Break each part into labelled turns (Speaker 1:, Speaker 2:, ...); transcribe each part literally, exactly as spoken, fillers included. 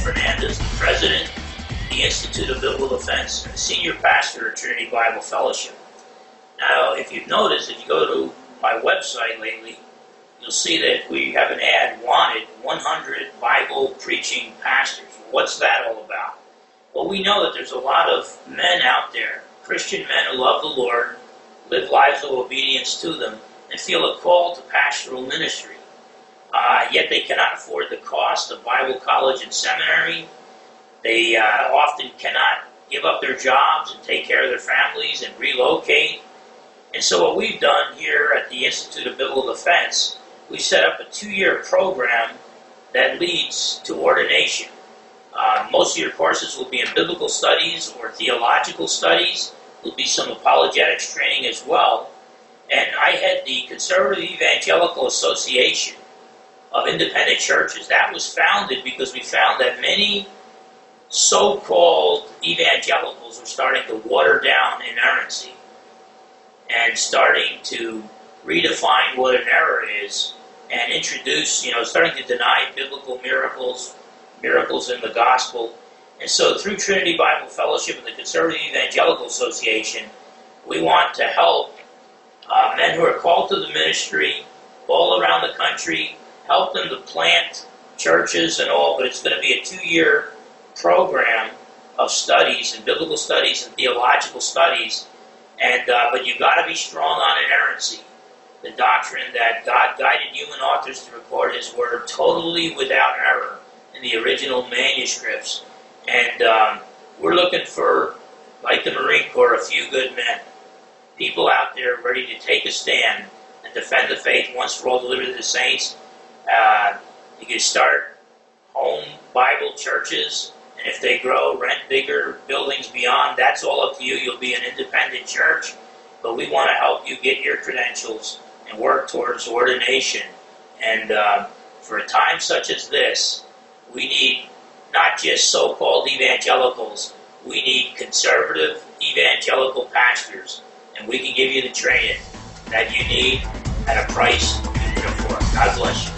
Speaker 1: Fernandez, the president of the Institute of Biblical Defense and the senior pastor at Trinity Bible Fellowship. Now, if you've noticed, if you go to my website lately, you'll see that we have an ad, wanted one hundred Bible preaching pastors. What's that all about? Well, we know that there's a lot of men out there, Christian men who love the Lord, live lives of obedience to them, and feel a call to pastoral ministry. Uh, yet they cannot afford the cost of Bible college and seminary. They uh, often cannot give up their jobs and take care of their families and relocate. And so what we've done here at the Institute of Biblical Defense, we set up a two-year program that leads to ordination. Uh, most of your courses will be in biblical studies or theological studies. There'll be some apologetics training as well. And I head the Conservative Evangelical Association of Independent Churches. That was founded because we found that many so-called evangelicals were starting to water down inerrancy and starting to redefine what an error is and introduce, you know, starting to deny biblical miracles, miracles in the gospel. And so through Trinity Bible Fellowship and the Conservative Evangelical Association, we want to help uh, men who are called to the ministry all around the country, help them to plant churches and all, but it's going to be a two-year program of studies and biblical studies and theological studies. And uh, but you've got to be strong on inerrancy, the doctrine that God guided human authors to record His Word totally without error in the original manuscripts. And um, we're looking for, like the Marine Corps, a few good men, people out there ready to take a stand and defend the faith once for all delivered to the saints. Uh, you can start home Bible churches, and if they grow, rent bigger buildings beyond. That's all up to you. You'll be an independent church, but we want to help you get your credentials and work towards ordination. And uh, for a time such as this, we need not just so-called evangelicals. We need conservative evangelical pastors, and we can give you the training that you need at a price you can afford. God bless you.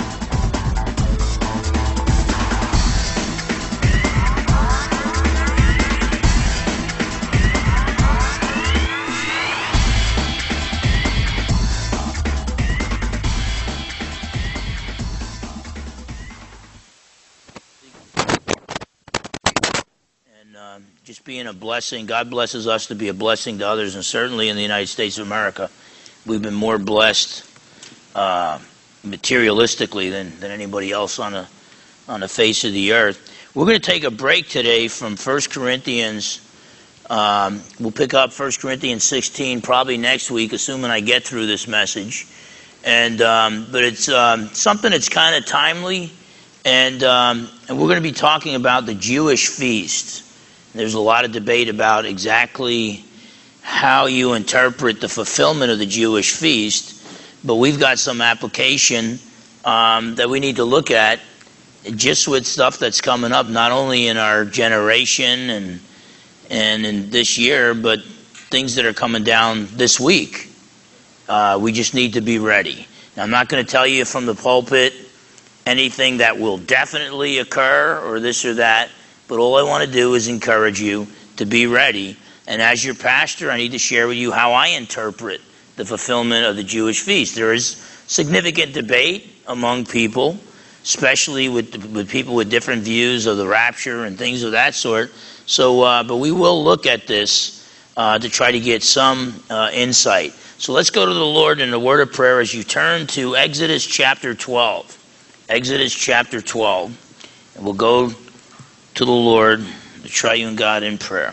Speaker 1: Just being a blessing. God blesses us to be a blessing to others, and certainly in the United States of America, we've been more blessed uh, materialistically than, than anybody else on the on the face of the earth. We're going to take a break today from First Corinthians. Um, we'll pick up First Corinthians sixteen probably next week, assuming I get through this message. And um, but it's um, something that's kind of timely, and um, and we're going to be talking about the Jewish feast. There's a lot of debate about exactly how you interpret the fulfillment of the Jewish feast, but we've got some application um, that we need to look at just with stuff that's coming up, not only in our generation and and in this year, but things that are coming down this week. Uh, we just need to be ready. Now, I'm not going to tell you from the pulpit anything that will definitely occur or this or that. But all I want to do is encourage you to be ready. And as your pastor, I need to share with you how I interpret the fulfillment of the Jewish feast. There is significant debate among people, especially with with people with different views of the rapture and things of that sort. So, uh, but we will look at this uh, to try to get some uh, insight. So let's go to the Lord in a word of prayer as you turn to Exodus chapter twelve. Exodus chapter twelve. And we'll go to the Lord, the triune God, in prayer.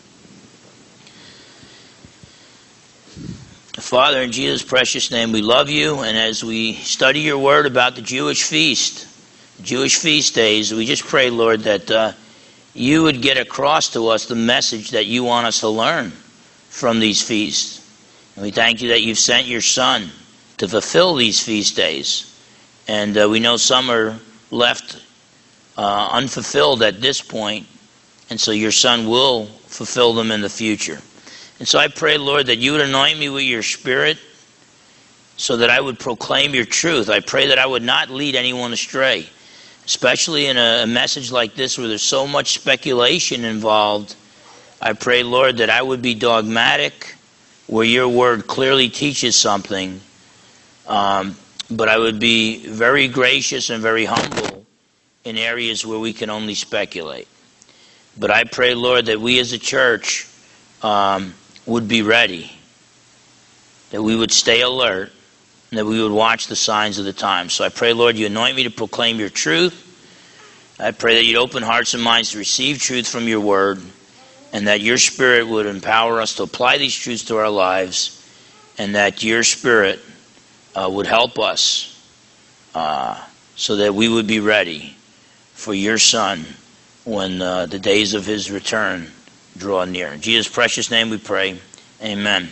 Speaker 1: Father, in Jesus' precious name, we love you, and as we study your word about the Jewish feast, Jewish feast days, we just pray, Lord, that uh, you would get across to us the message that you want us to learn from these feasts. And we thank you that you've sent your Son to fulfill these feast days. And uh, we know some are left Uh, unfulfilled at this point, and so your Son will fulfill them in the future. And so I pray, Lord, that you would anoint me with your Spirit so that I would proclaim your truth. I pray that I would not lead anyone astray. especially in a, a message like this where there's so much speculation involved. I pray, Lord, that I would be dogmatic where your word clearly teaches something, um, but I would be very gracious and very humble in areas where we can only speculate. But I pray, Lord, that we as a church um, would be ready, that we would stay alert, and that we would watch the signs of the times. So I pray, Lord, you anoint me to proclaim your truth. I pray that you'd open hearts and minds to receive truth from your word, and that your Spirit would empower us to apply these truths to our lives, and that your Spirit uh, would help us uh, so that we would be ready for your Son when uh, the days of his return draw near. In Jesus' precious name we pray. Amen.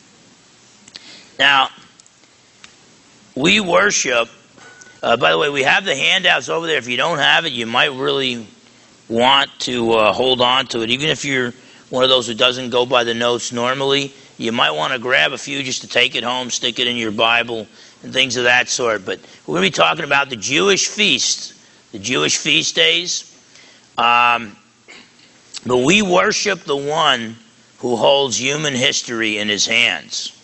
Speaker 1: Now, we worship, uh, by the way, we have the handouts over there. If you don't have it, you might really want to uh, hold on to it. Even if you're one of those who doesn't go by the notes normally, you might want to grab a few just to take it home, stick it in your Bible, and things of that sort. But we're going to be talking about the Jewish feast, the Jewish feast days. Um, but we worship the one who holds human history in his hands.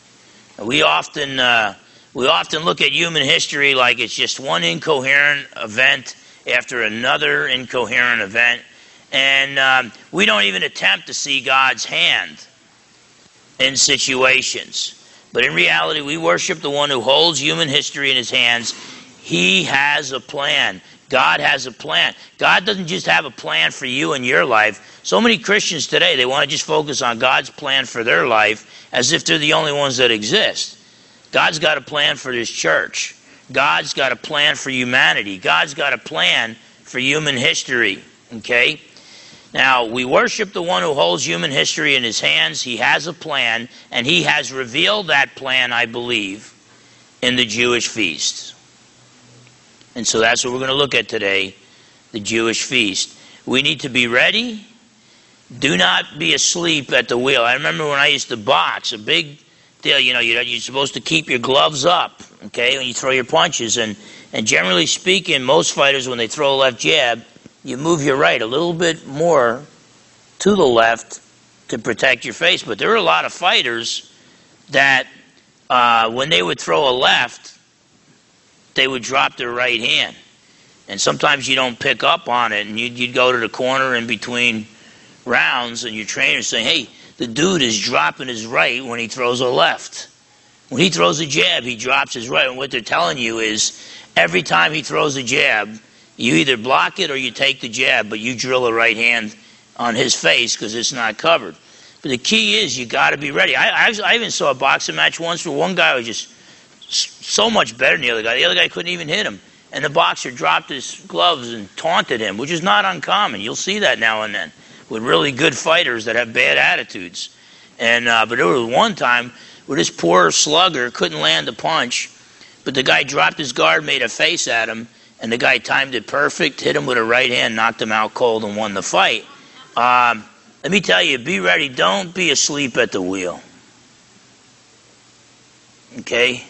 Speaker 1: We often uh, we often look at human history like it's just one incoherent event after another incoherent event, and um, we don't even attempt to see God's hand in situations. But in reality, we worship the one who holds human history in his hands. He has a plan. God has a plan. God doesn't just have a plan for you and your life. So many Christians today, they want to just focus on God's plan for their life as if they're the only ones that exist. God's got a plan for his church. God's got a plan for humanity. God's got a plan for human history. Okay? Now, we worship the one who holds human history in his hands. He has a plan, and he has revealed that plan, I believe, in the Jewish feast. And so that's what we're going to look at today, the Jewish feast. We need to be ready. Do not be asleep at the wheel. I remember when I used to box, a big deal, you know, you're supposed to keep your gloves up, okay, when you throw your punches. And, and generally speaking, most fighters, when they throw a left jab, you move your right a little bit more to the left to protect your face. But there are a lot of fighters that uh, when they would throw a left, they would drop their right hand. And sometimes you don't pick up on it, and you'd, you'd go to the corner in between rounds, and your trainer's saying, hey, the dude is dropping his right when he throws a left. When he throws a jab, he drops his right. And what they're telling you is every time he throws a jab, you either block it or you take the jab, but you drill a right hand on his face because it's not covered. But the key is you got to be ready. I, I, I even saw a boxing match once where one guy was just so much better than the other guy. The other guy couldn't even hit him. And the boxer dropped his gloves and taunted him, which is not uncommon. You'll see that now and then with really good fighters that have bad attitudes. And uh, but there was one time where this poor slugger couldn't land a punch, but the guy dropped his guard, made a face at him, and the guy timed it perfect, hit him with a right hand, knocked him out cold, and won the fight. Um, let me tell you, be ready. Don't be asleep at the wheel. Okay?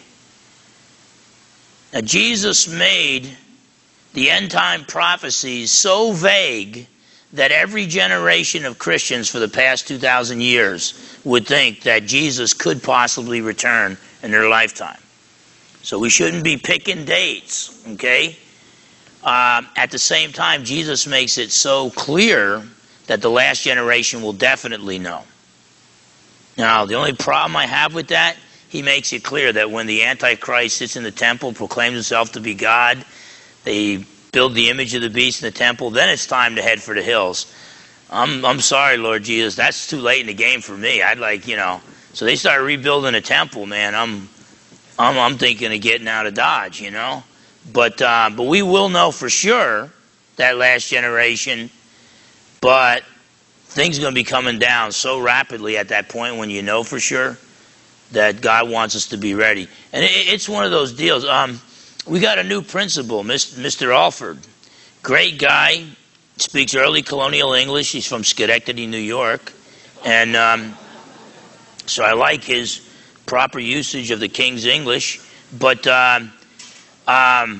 Speaker 1: Now, Jesus made the end-time prophecies so vague that every generation of Christians for the past two thousand years would think that Jesus could possibly return in their lifetime. So we shouldn't be picking dates, okay? Um, at the same time, Jesus makes it so clear that the last generation will definitely know. Now, the only problem I have with that, he makes it clear that when the Antichrist sits in the temple, proclaims himself to be God, they build the image of the beast in the temple, then it's time to head for the hills. I'm I'm sorry, Lord Jesus, that's too late in the game for me. I'd like, you know, so they start rebuilding a temple, man. I'm I'm I'm thinking of getting out of Dodge, you know. But uh, but we will know for sure that last generation. But things are going to be coming down so rapidly at that point when you know for sure that God wants us to be ready. And it, it's one of those deals. Um, we got a new principal, Mister Alford. Great guy. Speaks early colonial English. He's from Schenectady, New York. And um, so I like his proper usage of the King's English. But um, um,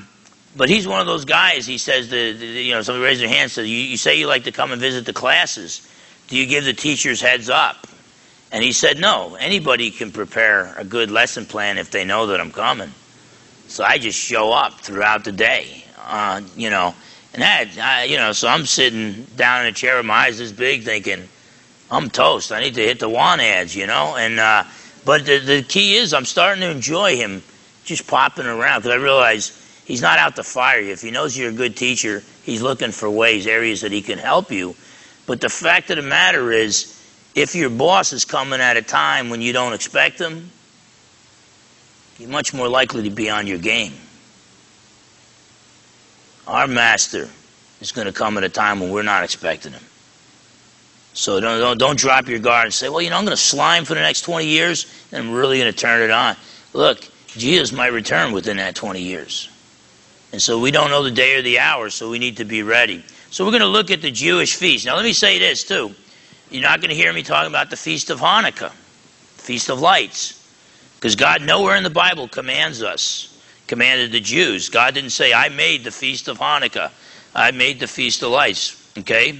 Speaker 1: But he's one of those guys, he says, the, the, you know, somebody raised their hand and said, you, you say you like to come and visit the classes. Do you give the teachers heads up? And he said, no, anybody can prepare a good lesson plan if they know that I'm coming. So I just show up throughout the day, uh, you know. And that, I, you know, so I'm sitting down in a chair with my eyes this big thinking, I'm toast. I need to hit the want ads, you know. And uh, But the, the key is I'm starting to enjoy him just popping around because I realize he's not out to fire you. If he knows you're a good teacher, he's looking for ways, areas that he can help you. But the fact of the matter is, if your boss is coming at a time when you don't expect him, you're much more likely to be on your game. Our master is going to come at a time when we're not expecting him. So don't, don't, don't drop your guard and say, well, you know, I'm going to slime for the next twenty years, and I'm really going to turn it on. Look, Jesus might return within that twenty years. And so we don't know the day or the hour, so we need to be ready. So we're going to look at the Jewish feast. Now let me say this too. You're not going to hear me talking about the Feast of Hanukkah, Feast of Lights. Because God nowhere in the Bible commands us, commanded the Jews. God didn't say, I made the Feast of Hanukkah. I made the Feast of Lights. Okay?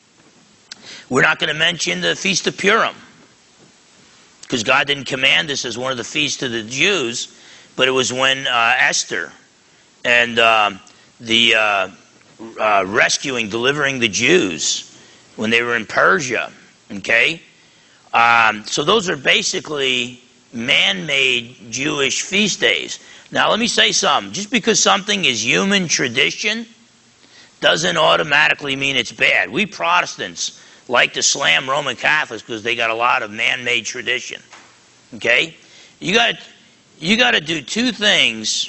Speaker 1: We're not going to mention the Feast of Purim. Because God didn't command this as one of the feasts of the Jews. But it was when uh, Esther and uh, the uh, uh, rescuing, delivering the Jews when they were in Persia. Okay? Um, so those are basically man-made Jewish feast days. Now let me say something. Just because something is human tradition doesn't automatically mean it's bad. We Protestants like to slam Roman Catholics because they got a lot of man-made tradition. Okay? You got you got to do two things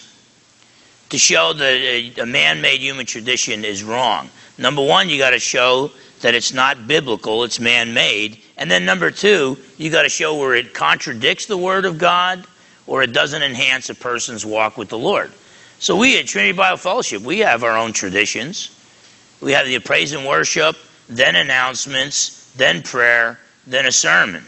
Speaker 1: to show that a, a man-made human tradition is wrong. Number one, you got to show that it's not biblical, it's man-made. And then number two, you got to show where it contradicts the Word of God or it doesn't enhance a person's walk with the Lord. So we at Trinity Bible Fellowship, we have our own traditions. We have the praise and worship, then announcements, then prayer, then a sermon.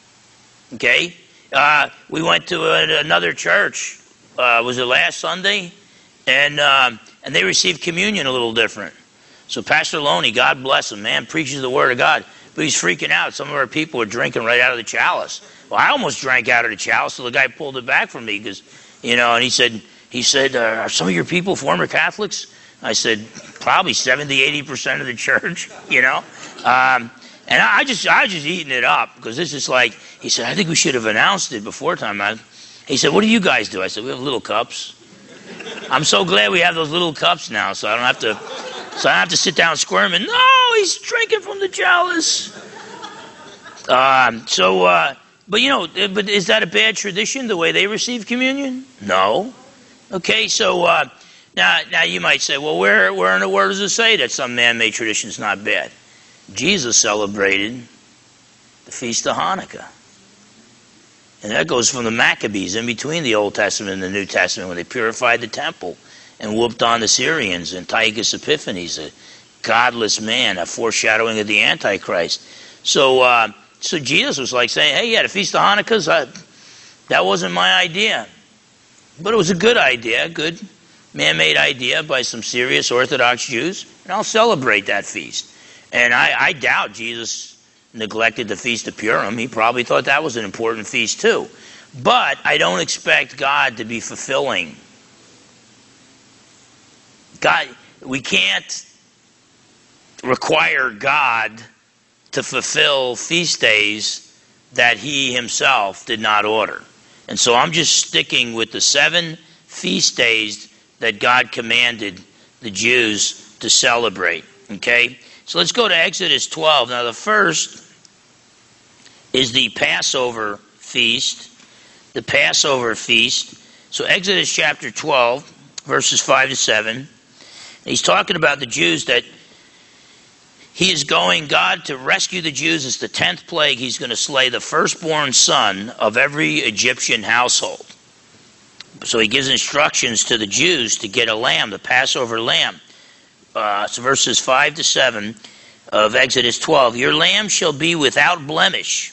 Speaker 1: Okay? Uh, we went to a, another church, uh, was it last Sunday? And, um, and they received communion a little different. So Pastor Loney, God bless him, man, preaches the Word of God. But he's freaking out. Some of our people are drinking right out of the chalice. Well, I almost drank out of the chalice, so the guy pulled it back from me because, you know, and he said, he said, uh, are some of your people former Catholics? I said, probably seventy, eighty percent of the church, you know. Um, and I just, I was just eating it up because this is like, he said, I think we should have announced it before time. I, he said, what do you guys do? I said, we have little cups. I'm so glad we have those little cups now, so I don't have to, so I don't have to sit down squirming. No, he's drinking from the chalice. Um, so, uh, but you know, but is that a bad tradition, the way they receive communion? No. Okay, so uh, now, now you might say, well, where, where in the Word does it say that some man-made tradition is not bad? Jesus celebrated the Feast of Hanukkah. And that goes from the Maccabees, in between the Old Testament and the New Testament, when they purified the temple and whooped on the Syrians, and Antiochus Epiphanes, a godless man, a foreshadowing of the Antichrist. So uh, so Jesus was like saying, hey, yeah, the Feast of Hanukkah, uh, that wasn't my idea. But it was a good idea, a good man-made idea by some serious Orthodox Jews, and I'll celebrate that feast. And I, I doubt Jesus neglected the Feast of Purim. He probably thought that was an important feast too. But I don't expect God to be fulfilling. God, we can't require God to fulfill feast days that he himself did not order. And so I'm just sticking with the seven feast days that God commanded the Jews to celebrate. Okay? So let's go to Exodus twelve. Now the first is the Passover feast. The Passover feast. So Exodus chapter twelve, verses five to seven. He's talking about the Jews that he is going, God, to rescue the Jews. It's the tenth plague. He's going to slay the firstborn son of every Egyptian household. So he gives instructions to the Jews to get a lamb, the Passover lamb. Uh, so verses five to seven of Exodus twelve. Your lamb shall be without blemish.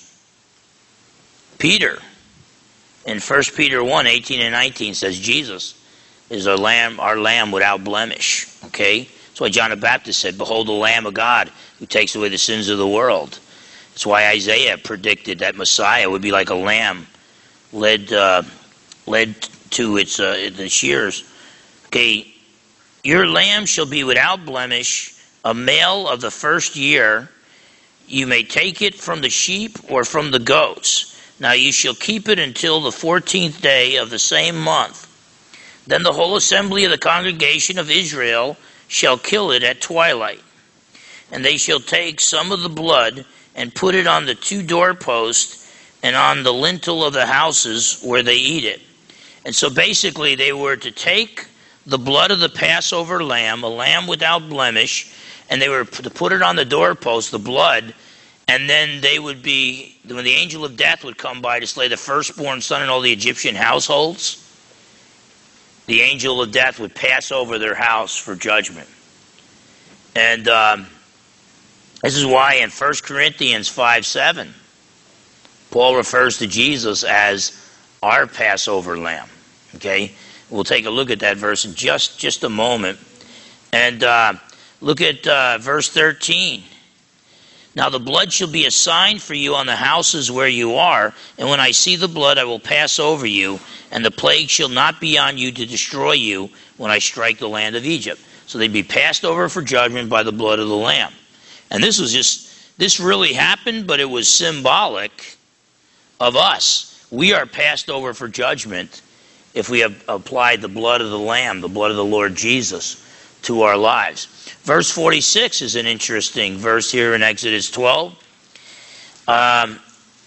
Speaker 1: Peter, in First Peter one, eighteen and nineteen, says Jesus, is our lamb, our lamb without blemish. Okay? That's why John the Baptist said, "Behold the Lamb of God who takes away the sins of the world." That's why Isaiah predicted that Messiah would be like a lamb led uh, led to its uh, the shears. Okay, your lamb shall be without blemish, a male of the first year. You may take it from the sheep or from the goats. Now you shall keep it until the fourteenth day of the same month. Then the whole assembly of the congregation of Israel shall kill it at twilight. And they shall take some of the blood and put it on the two doorposts and on the lintel of the houses where they eat it. And so basically they were to take the blood of the Passover lamb, a lamb without blemish, and they were to put it on the doorpost, the blood, and then they would be, when the angel of death would come by to slay the firstborn son in all the Egyptian households, the angel of death would pass over their house for judgment. And um, this is why in First Corinthians five seven, Paul refers to Jesus as our Passover lamb. Okay? We'll take a look at that verse in just, just a moment. And uh, look at uh, verse thirteen. Now the blood shall be a sign for you on the houses where you are, and when I see the blood I will pass over you, and the plague shall not be on you to destroy you when I strike the land of Egypt. So they'd be passed over for judgment by the blood of the Lamb. And this was just, this really happened, but it was symbolic of us. We are passed over for judgment if we have applied the blood of the Lamb, the blood of the Lord Jesus, to our lives. Verse forty-six is an interesting verse here in Exodus twelve. Um,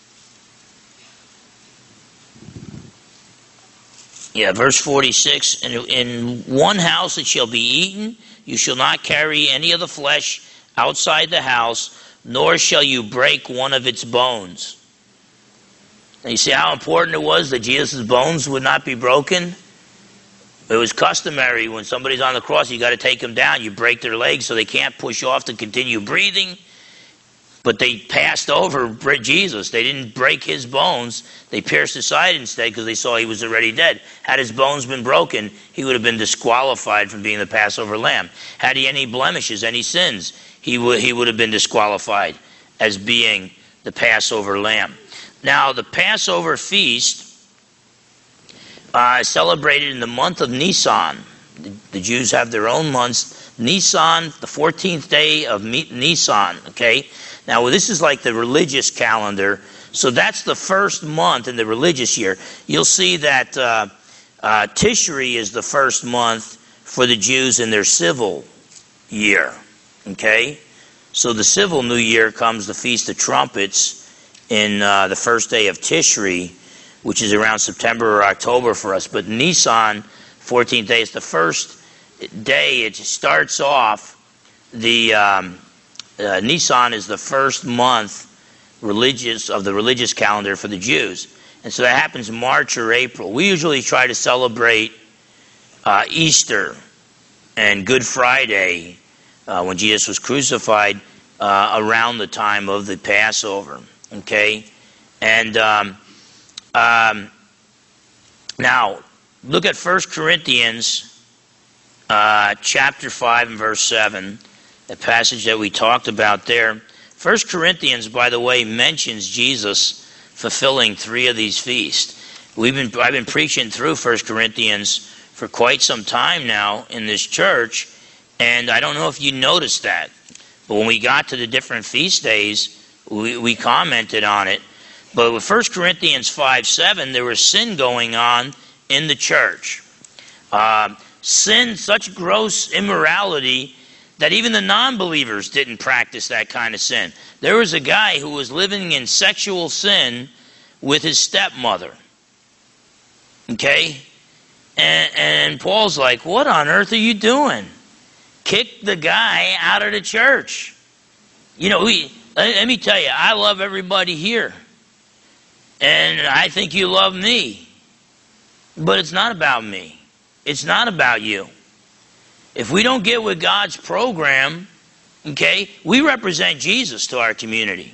Speaker 1: yeah, verse forty-six, in, in one house it shall be eaten, you shall not carry any of the flesh outside the house, nor shall you break one of its bones. And you see how important it was that Jesus' bones would not be broken? It was customary when somebody's on the cross, you got to take them down. You break their legs so they can't push off to continue breathing. But they passed over Jesus. They didn't break his bones. They pierced his side instead because they saw he was already dead. Had his bones been broken, he would have been disqualified from being the Passover lamb. Had he any blemishes, any sins, he would, he would have been disqualified as being the Passover lamb. Now, the Passover feast Uh, celebrated in the month of Nisan. The, the Jews have their own months. Nisan, the fourteenth day of Nisan, okay? Now, this is like the religious calendar. So that's the first month in the religious year. You'll see that uh, uh, Tishri is the first month for the Jews in their civil year, okay? So the civil new year comes the Feast of Trumpets in uh, the first day of Tishri, which is around September or October for us. But Nisan, fourteenth day, is the first day. It starts off, the um, uh, Nisan is the first month religious of the religious calendar for the Jews. And so that happens in March or April. We usually try to celebrate uh, Easter and Good Friday, uh, when Jesus was crucified, uh, around the time of the Passover. Okay? And Um, Um, now, look at First Corinthians uh, chapter five and verse seven, the passage that we talked about there. First Corinthians, by the way, mentions Jesus fulfilling three of these feasts. We've been I've been preaching through First Corinthians for quite some time now in this church, and I don't know if you noticed that, but when we got to the different feast days, we, we commented on it. But with First Corinthians five seven, there was sin going on in the church. Uh, sin, such gross immorality, that even the non-believers didn't practice that kind of sin. There was a guy who was living in sexual sin with his stepmother. Okay? And, and Paul's like, what on earth are you doing? Kick the guy out of the church. You know, we, let, let me tell you, I love everybody here. And I think you love me. But it's not about me. It's not about you. If we don't get with God's program, okay, we represent Jesus to our community.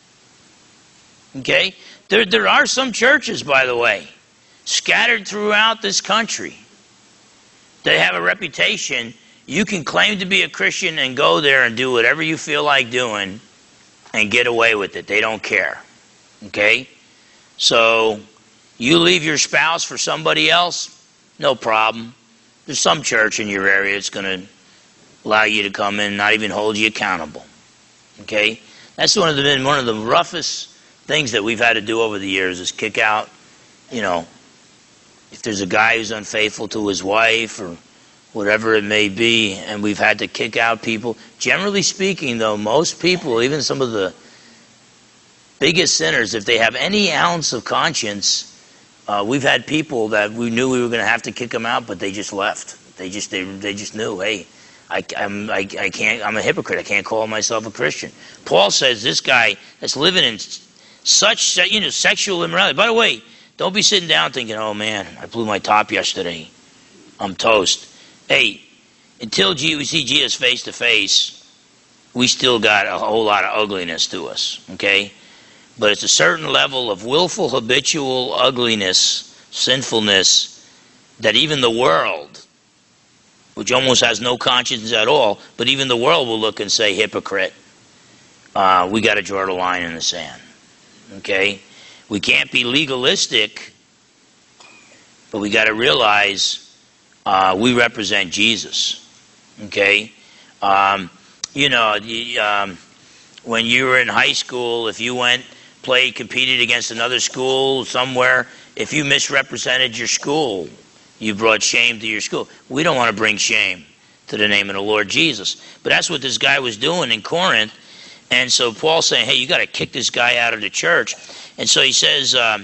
Speaker 1: Okay? There, there are some churches, by the way, scattered throughout this country They have a reputation. You can claim to be a Christian and go there and do whatever you feel like doing and get away with it. They don't care. Okay? So, you leave your spouse for somebody else, no problem. There's some church in your area that's going to allow you to come in and not even hold you accountable. Okay? That's one of the been one of the roughest things that we've had to do over the years is kick out, you know, if there's a guy who's unfaithful to his wife or whatever it may be, and we've had to kick out people. Generally speaking, though, most people, even some of the biggest sinners, if they have any ounce of conscience, uh, we've had people that we knew we were going to have to kick them out, but they just left. They just they they just knew, hey, I, I'm I, I can't. I'm a hypocrite. I can't call myself a Christian. Paul says this guy that's living in such you know sexual immorality. By the way, don't be sitting down thinking, oh man, I blew my top yesterday. I'm toast. Hey, until we see Jesus face to face, we still got a whole lot of ugliness to us, okay? But it's a certain level of willful, habitual ugliness, sinfulness, that even the world, which almost has no conscience at all, but even the world will look and say, hypocrite. Uh, we got to draw the line in the sand, okay? We can't be legalistic, but we got to realize Uh, we represent Jesus, okay? Um, you know, um, when you were in high school, if you went, played, competed against another school somewhere, if you misrepresented your school, you brought shame to your school. We don't want to bring shame to the name of the Lord Jesus. But that's what this guy was doing in Corinth. And so Paul's saying, hey, you got to kick this guy out of the church. And so he says, um,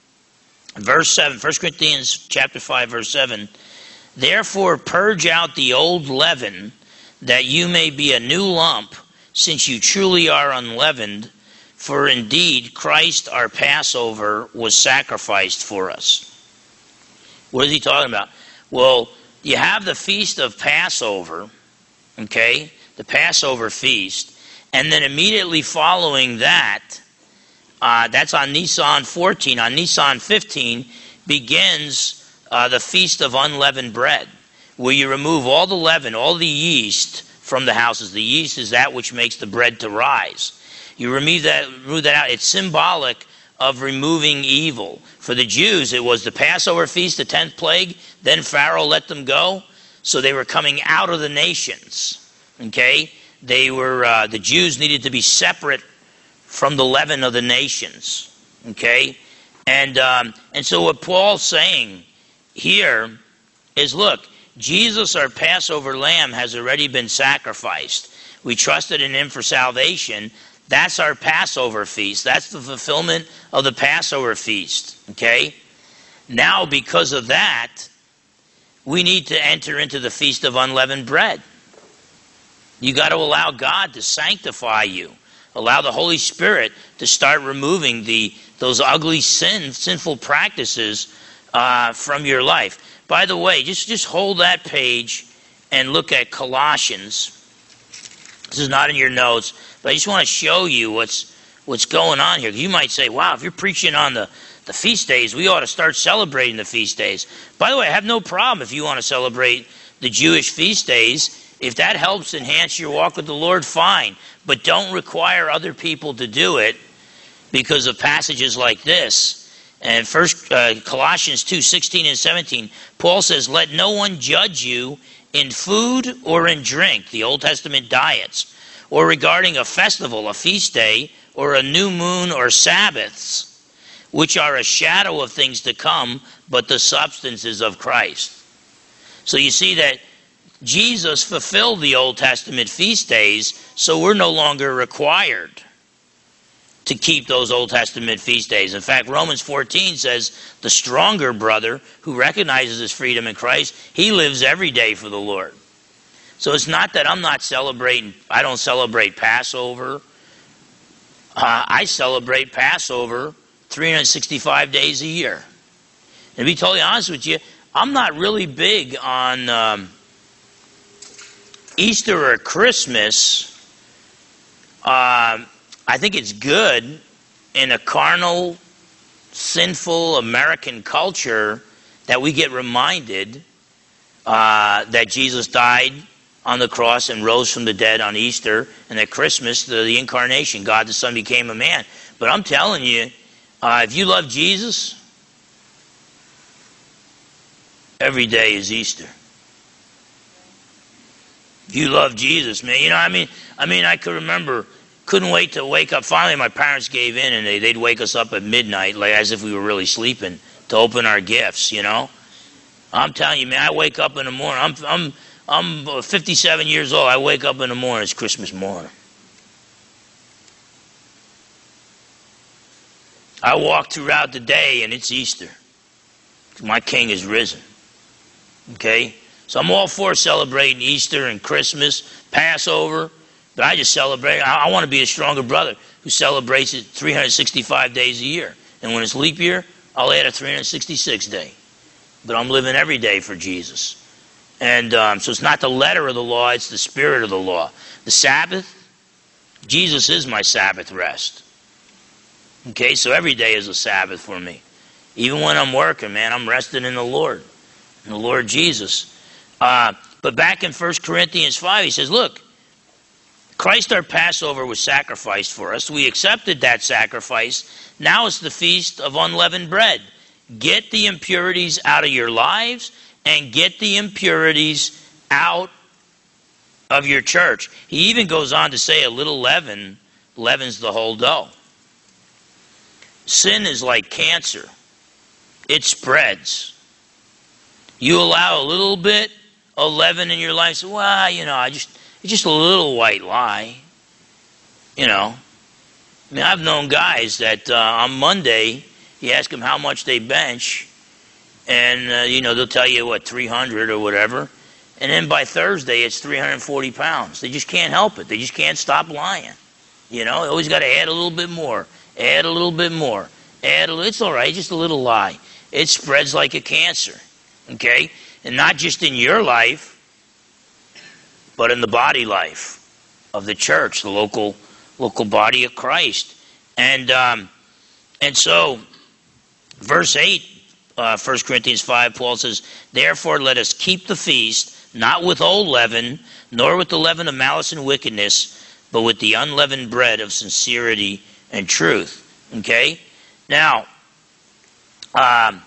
Speaker 1: verse seven, First Corinthians chapter five, verse seven, therefore purge out the old leaven, that you may be a new lump, since you truly are unleavened. For indeed Christ our Passover was sacrificed for us. What is he talking about? Well, you have the feast of Passover, okay, the Passover feast, and then immediately following that, uh, that's on Nisan fourteen, on Nisan fifteen begins Uh, the Feast of Unleavened Bread, where you remove all the leaven, all the yeast from the houses. The yeast is that which makes the bread to rise. You remove that, remove that out. It's symbolic of removing evil. For the Jews, it was the Passover feast, the tenth plague. Then Pharaoh let them go, so they were coming out of the nations. Okay, they were uh, the Jews needed to be separate from the leaven of the nations. Okay, and um, and so what Paul's saying here is, look, Jesus, our Passover lamb, has already been sacrificed. We trusted in him for salvation. That's our Passover feast. That's the fulfillment of the Passover feast, okay? Now, because of that, we need to enter into the Feast of Unleavened Bread. You got to allow God to sanctify you. Allow the Holy Spirit to start removing the those ugly sin, sinful practices Uh, from your life. By the way, just, just hold that page and look at Colossians. This is not in your notes, but I just want to show you what's what's going on here. You might say, wow, if you're preaching on the, the feast days, we ought to start celebrating the feast days. By the way, I have no problem if you want to celebrate the Jewish feast days. If that helps enhance your walk with the Lord, fine. But don't require other people to do it because of passages like this. And first uh, Colossians two, sixteen and seventeen, Paul says, let no one judge you in food or in drink, the Old Testament diets, or regarding a festival, a feast day, or a new moon or Sabbaths, which are a shadow of things to come, but the substances of Christ. So you see that Jesus fulfilled the Old Testament feast days, so we're no longer required to keep those Old Testament feast days. In fact, Romans fourteen says the stronger brother who recognizes his freedom in Christ, he lives every day for the Lord. So it's not that I'm not celebrating, I don't celebrate Passover. Uh, I celebrate Passover three hundred sixty-five days a year. And to be totally honest with you, I'm not really big on um, Easter or Christmas. Um, I think it's good in a carnal, sinful American culture that we get reminded uh, that Jesus died on the cross and rose from the dead on Easter, and at Christmas, the, the incarnation, God the Son became a man. But I'm telling you, uh, if you love Jesus, every day is Easter. If you love Jesus, man, you know, I mean, I mean, I could remember, couldn't wait to wake up. Finally, my parents gave in, and they, they'd wake us up at midnight, like as if we were really sleeping, to open our gifts. You know, I'm telling you, man, I wake up in the morning. I'm, I'm, I'm fifty-seven years old. I wake up in the morning. It's Christmas morning. I walk throughout the day, and it's Easter. My King is risen. Okay. So I'm all for celebrating Easter and Christmas, Passover, but I just celebrate. I, I want to be a stronger brother who celebrates it three hundred sixty-five days a year. And when it's leap year, I'll add a three hundred sixty-sixth day. But I'm living every day for Jesus. And um, so it's not the letter of the law, it's the spirit of the law. The Sabbath, Jesus is my Sabbath rest. Okay, so every day is a Sabbath for me. Even when I'm working, man, I'm resting in the Lord, in the Lord Jesus. Uh, but back in First Corinthians five, he says, look, Christ our Passover was sacrificed for us. We accepted that sacrifice. Now it's the feast of unleavened bread. Get the impurities out of your lives and get the impurities out of your church. He even goes on to say a little leaven leavens the whole dough. Sin is like cancer. It spreads. You allow a little bit of leaven in your life, so, well, you know, I just, it's just a little white lie. You know. I mean, I've known guys that uh, on Monday, you ask them how much they bench, and, uh, you know, they'll tell you, what, three hundred or whatever. And then by Thursday, it's three hundred forty pounds. They just can't help it. They just can't stop lying. You know, you always got to add a little bit more. Add a little bit more. Add a little. It's all right, just a little lie. It spreads like a cancer. Okay? And not just in your life, but in the body life of the church, the local local body of Christ. And um, and so, verse eight, uh, First Corinthians five, Paul says, therefore let us keep the feast, not with old leaven, nor with the leaven of malice and wickedness, but with the unleavened bread of sincerity and truth. Okay? Now, um,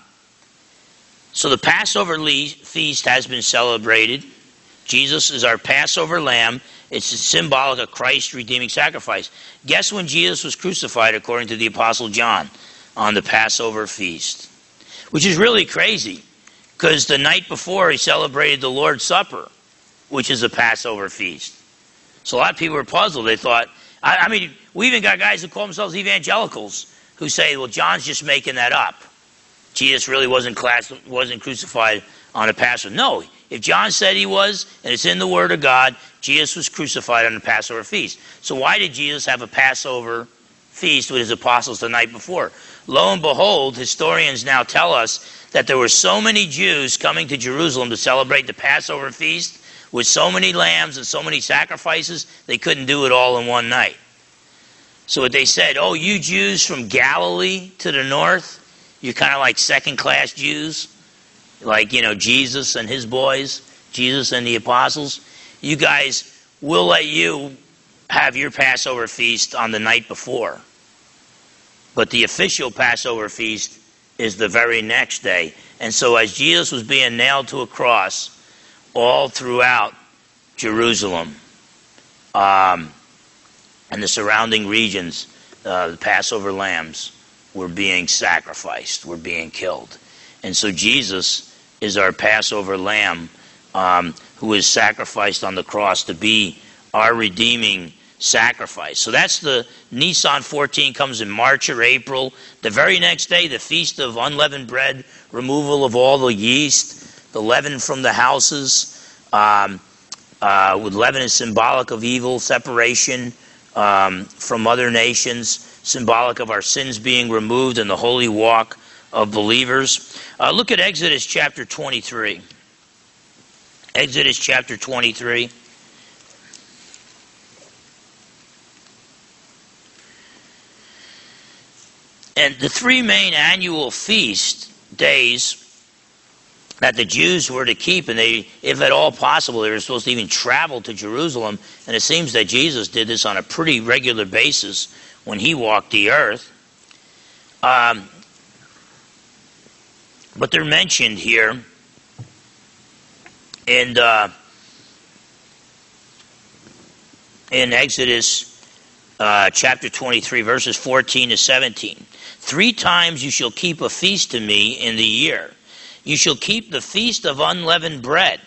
Speaker 1: so the Passover le- feast has been celebrated. Jesus is our Passover lamb. It's symbolic of Christ's redeeming sacrifice. Guess when Jesus was crucified, according to the Apostle John? On the Passover feast. Which is really crazy, because the night before he celebrated the Lord's Supper, which is a Passover feast. So a lot of people were puzzled. They thought, I, I mean, we even got guys who call themselves evangelicals who say, well, John's just making that up. Jesus really wasn't class, wasn't crucified on a Passover. No, if John said he was, and it's in the Word of God, Jesus was crucified on the Passover feast. So why did Jesus have a Passover feast with his apostles the night before? Lo and behold, historians now tell us that there were so many Jews coming to Jerusalem to celebrate the Passover feast with so many lambs and so many sacrifices, they couldn't do it all in one night. So what they said, oh, you Jews from Galilee to the north, you're kind of like second-class Jews, like, you know, Jesus and his boys, Jesus and the apostles. You guys, we'll let you have your Passover feast on the night before. But the official Passover feast is the very next day. And so as Jesus was being nailed to a cross all throughout Jerusalem um, and the surrounding regions, uh, the Passover lambs were being sacrificed, were being killed. And so Jesus is our Passover lamb um, who is sacrificed on the cross to be our redeeming sacrifice. So that's the Nisan fourteen, comes in March or April. The very next day, the Feast of Unleavened Bread, removal of all the yeast, the leaven from the houses. Um, uh, with leaven is symbolic of evil, separation um, from other nations, symbolic of our sins being removed and the holy walk of believers. Uh, look at Exodus chapter twenty-three. Exodus chapter twenty-three. And the three main annual feast days that the Jews were to keep, and they, if at all possible, they were supposed to even travel to Jerusalem. And it seems that Jesus did this on a pretty regular basis when he walked the earth. Um, but they're mentioned here in uh, in Exodus uh, chapter twenty-three, verses fourteen to seventeen. Three times you shall keep a feast to me in the year. You shall keep the feast of unleavened bread.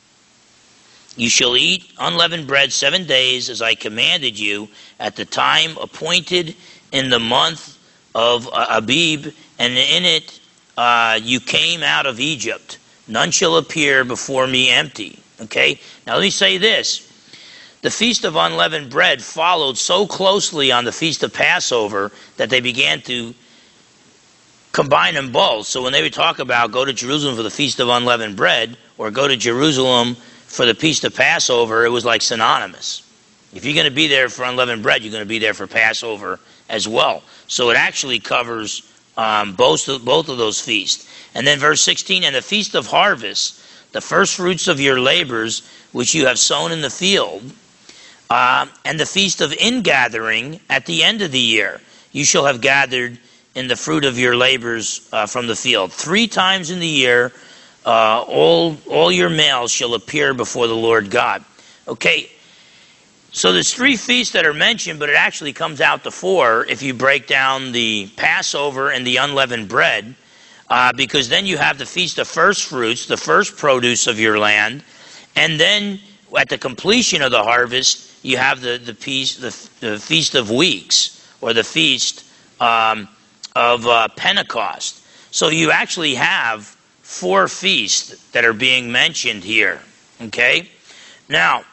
Speaker 1: You shall eat unleavened bread seven days as I commanded you at the time appointed in the month of Abib, and in it uh, you came out of Egypt. None shall appear before me empty. Okay? Now let me say this. The Feast of Unleavened Bread followed so closely on the Feast of Passover that they began to combine them both. So when they would talk about go to Jerusalem for the Feast of Unleavened Bread or go to Jerusalem for the Feast of Passover, it was like synonymous. If you're going to be there for unleavened bread, you're going to be there for Passover as well. So it actually covers um, both, of, both of those feasts. And then verse sixteen, and the Feast of Harvest, the first fruits of your labors, which you have sown in the field, uh, and the Feast of Ingathering at the end of the year, you shall have gathered in the fruit of your labors uh, from the field. Three times in the year, uh, all all your males shall appear before the Lord God. Okay, so there's three feasts that are mentioned, but it actually comes out to four if you break down the Passover and the unleavened bread, uh, because then you have the Feast of First Fruits, the first produce of your land, and then at the completion of the harvest, you have the the, piece, the, the Feast of Weeks, or the Feast um, of uh, Pentecost. So you actually have four feasts that are being mentioned here. Okay? Now,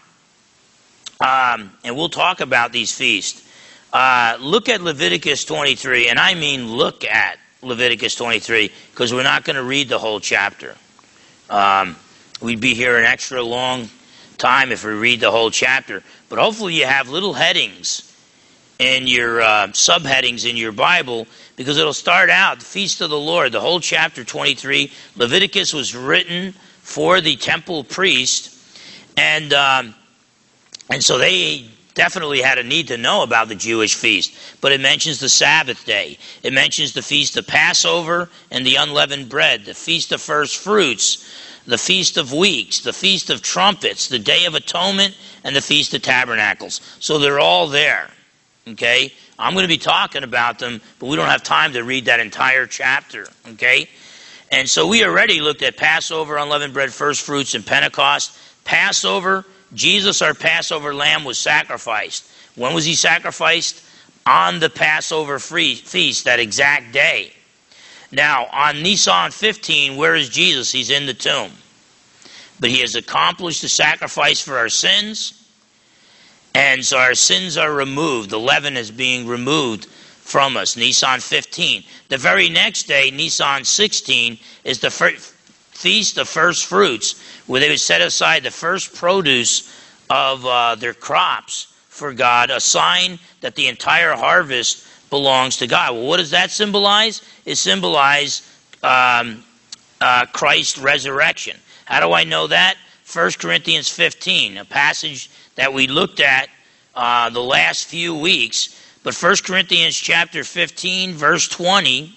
Speaker 1: um, and we'll talk about these feasts. Uh, look at Leviticus twenty-three, and I mean look at Leviticus twenty-three, because we're not going to read the whole chapter. Um, we'd be here an extra long time if we read the whole chapter. But hopefully you have little headings in your uh, subheadings in your Bible, because it'll start out, the Feast of the Lord, the whole chapter twenty-three. Leviticus was written for the temple priest, and um, and so they definitely had a need to know about the Jewish feast. But it mentions the Sabbath day. It mentions the Feast of Passover and the unleavened bread, the Feast of First Fruits, the Feast of Weeks, the Feast of Trumpets, the Day of Atonement, and the Feast of Tabernacles. So they're all there. Okay? I'm going to be talking about them, but we don't have time to read that entire chapter. Okay? And so we already looked at Passover, unleavened bread, first fruits, and Pentecost. Passover, Jesus, our Passover lamb, was sacrificed. When was he sacrificed? On the Passover feast, that exact day. Now, on Nisan fifteen, where is Jesus? He's in the tomb. But he has accomplished the sacrifice for our sins, and so our sins are removed. The leaven is being removed from us. Nisan fifteen. The very next day, Nisan sixteen, is the Feast of First Fruits, where they would set aside the first produce of uh, their crops for God, a sign that the entire harvest belongs to God. Well, what does that symbolize? It symbolizes um, uh, Christ's resurrection. How do I know that? First Corinthians fifteen, a passage that we looked at uh, the last few weeks. But First Corinthians chapter fifteen, verse twenty,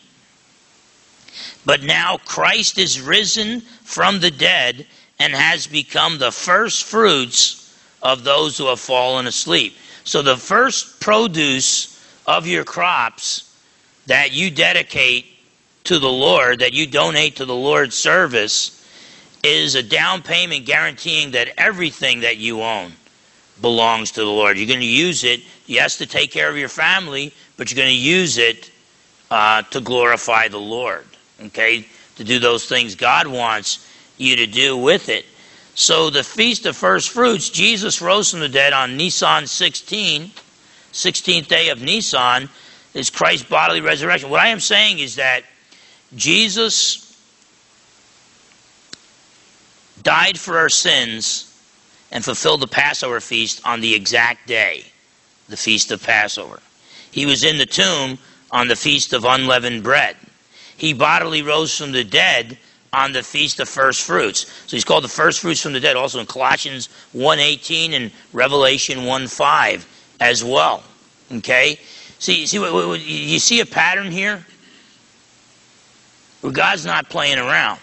Speaker 1: but now Christ is risen from the dead and has become the first fruits of those who have fallen asleep. So the first produce of your crops that you dedicate to the Lord, that you donate to the Lord's service, is a down payment guaranteeing that everything that you own belongs to the Lord. You're going to use it, yes, to take care of your family, but you're going to use it uh, to glorify the Lord, okay? To do those things God wants you to do with it. So the Feast of First Fruits, Jesus rose from the dead on Nisan sixteen, sixteenth day of Nisan, is Christ's bodily resurrection. What I am saying is that Jesus died for our sins and fulfilled the Passover feast on the exact day, the Feast of Passover. He was in the tomb on the Feast of Unleavened Bread. He bodily rose from the dead on the Feast of First Fruits. So he's called the first fruits from the dead, also in Colossians one eighteen and Revelation one five as well. Okay? See, see, what, what, you see a pattern here? Where God's not playing around.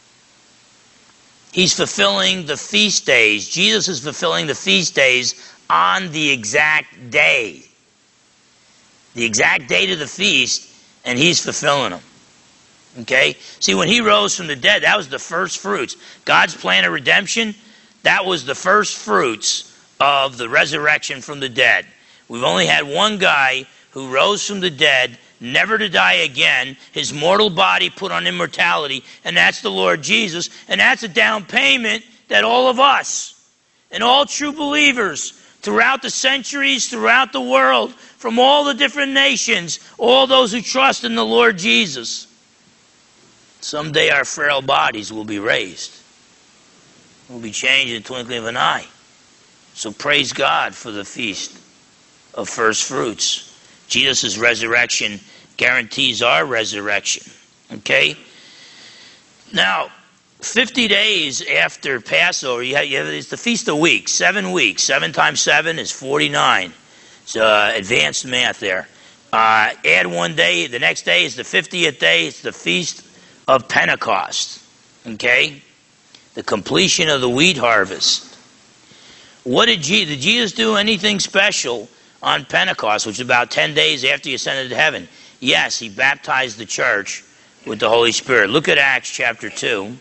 Speaker 1: He's fulfilling the feast days. Jesus is fulfilling the feast days on the exact day. The exact date of the feast, and he's fulfilling them. Okay? See, when he rose from the dead, that was the first fruits. God's plan of redemption, that was the first fruits of the resurrection from the dead. We've only had one guy who rose from the dead, never to die again, his mortal body put on immortality, and that's the Lord Jesus. And that's a down payment that all of us and all true believers throughout the centuries, throughout the world, from all the different nations, all those who trust in the Lord Jesus, someday our frail bodies will be raised. We'll be changed in the twinkling of an eye. So praise God for the feast of first fruits. Jesus' resurrection guarantees our resurrection. Okay? Now, fifty days after Passover, you have, you have, it's the Feast of Weeks, seven weeks. Seven times seven is forty-nine. It's uh, advanced math there. Uh, add one day, the next day is the fiftieth day. It's the Feast of Pentecost. Okay? The completion of the wheat harvest. What did Jesus, did Jesus do anything special on Pentecost, which is about ten days after he ascended to heaven? Yes, he baptized the church with the Holy Spirit. Look at Acts chapter two.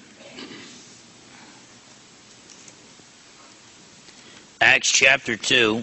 Speaker 1: Acts chapter two.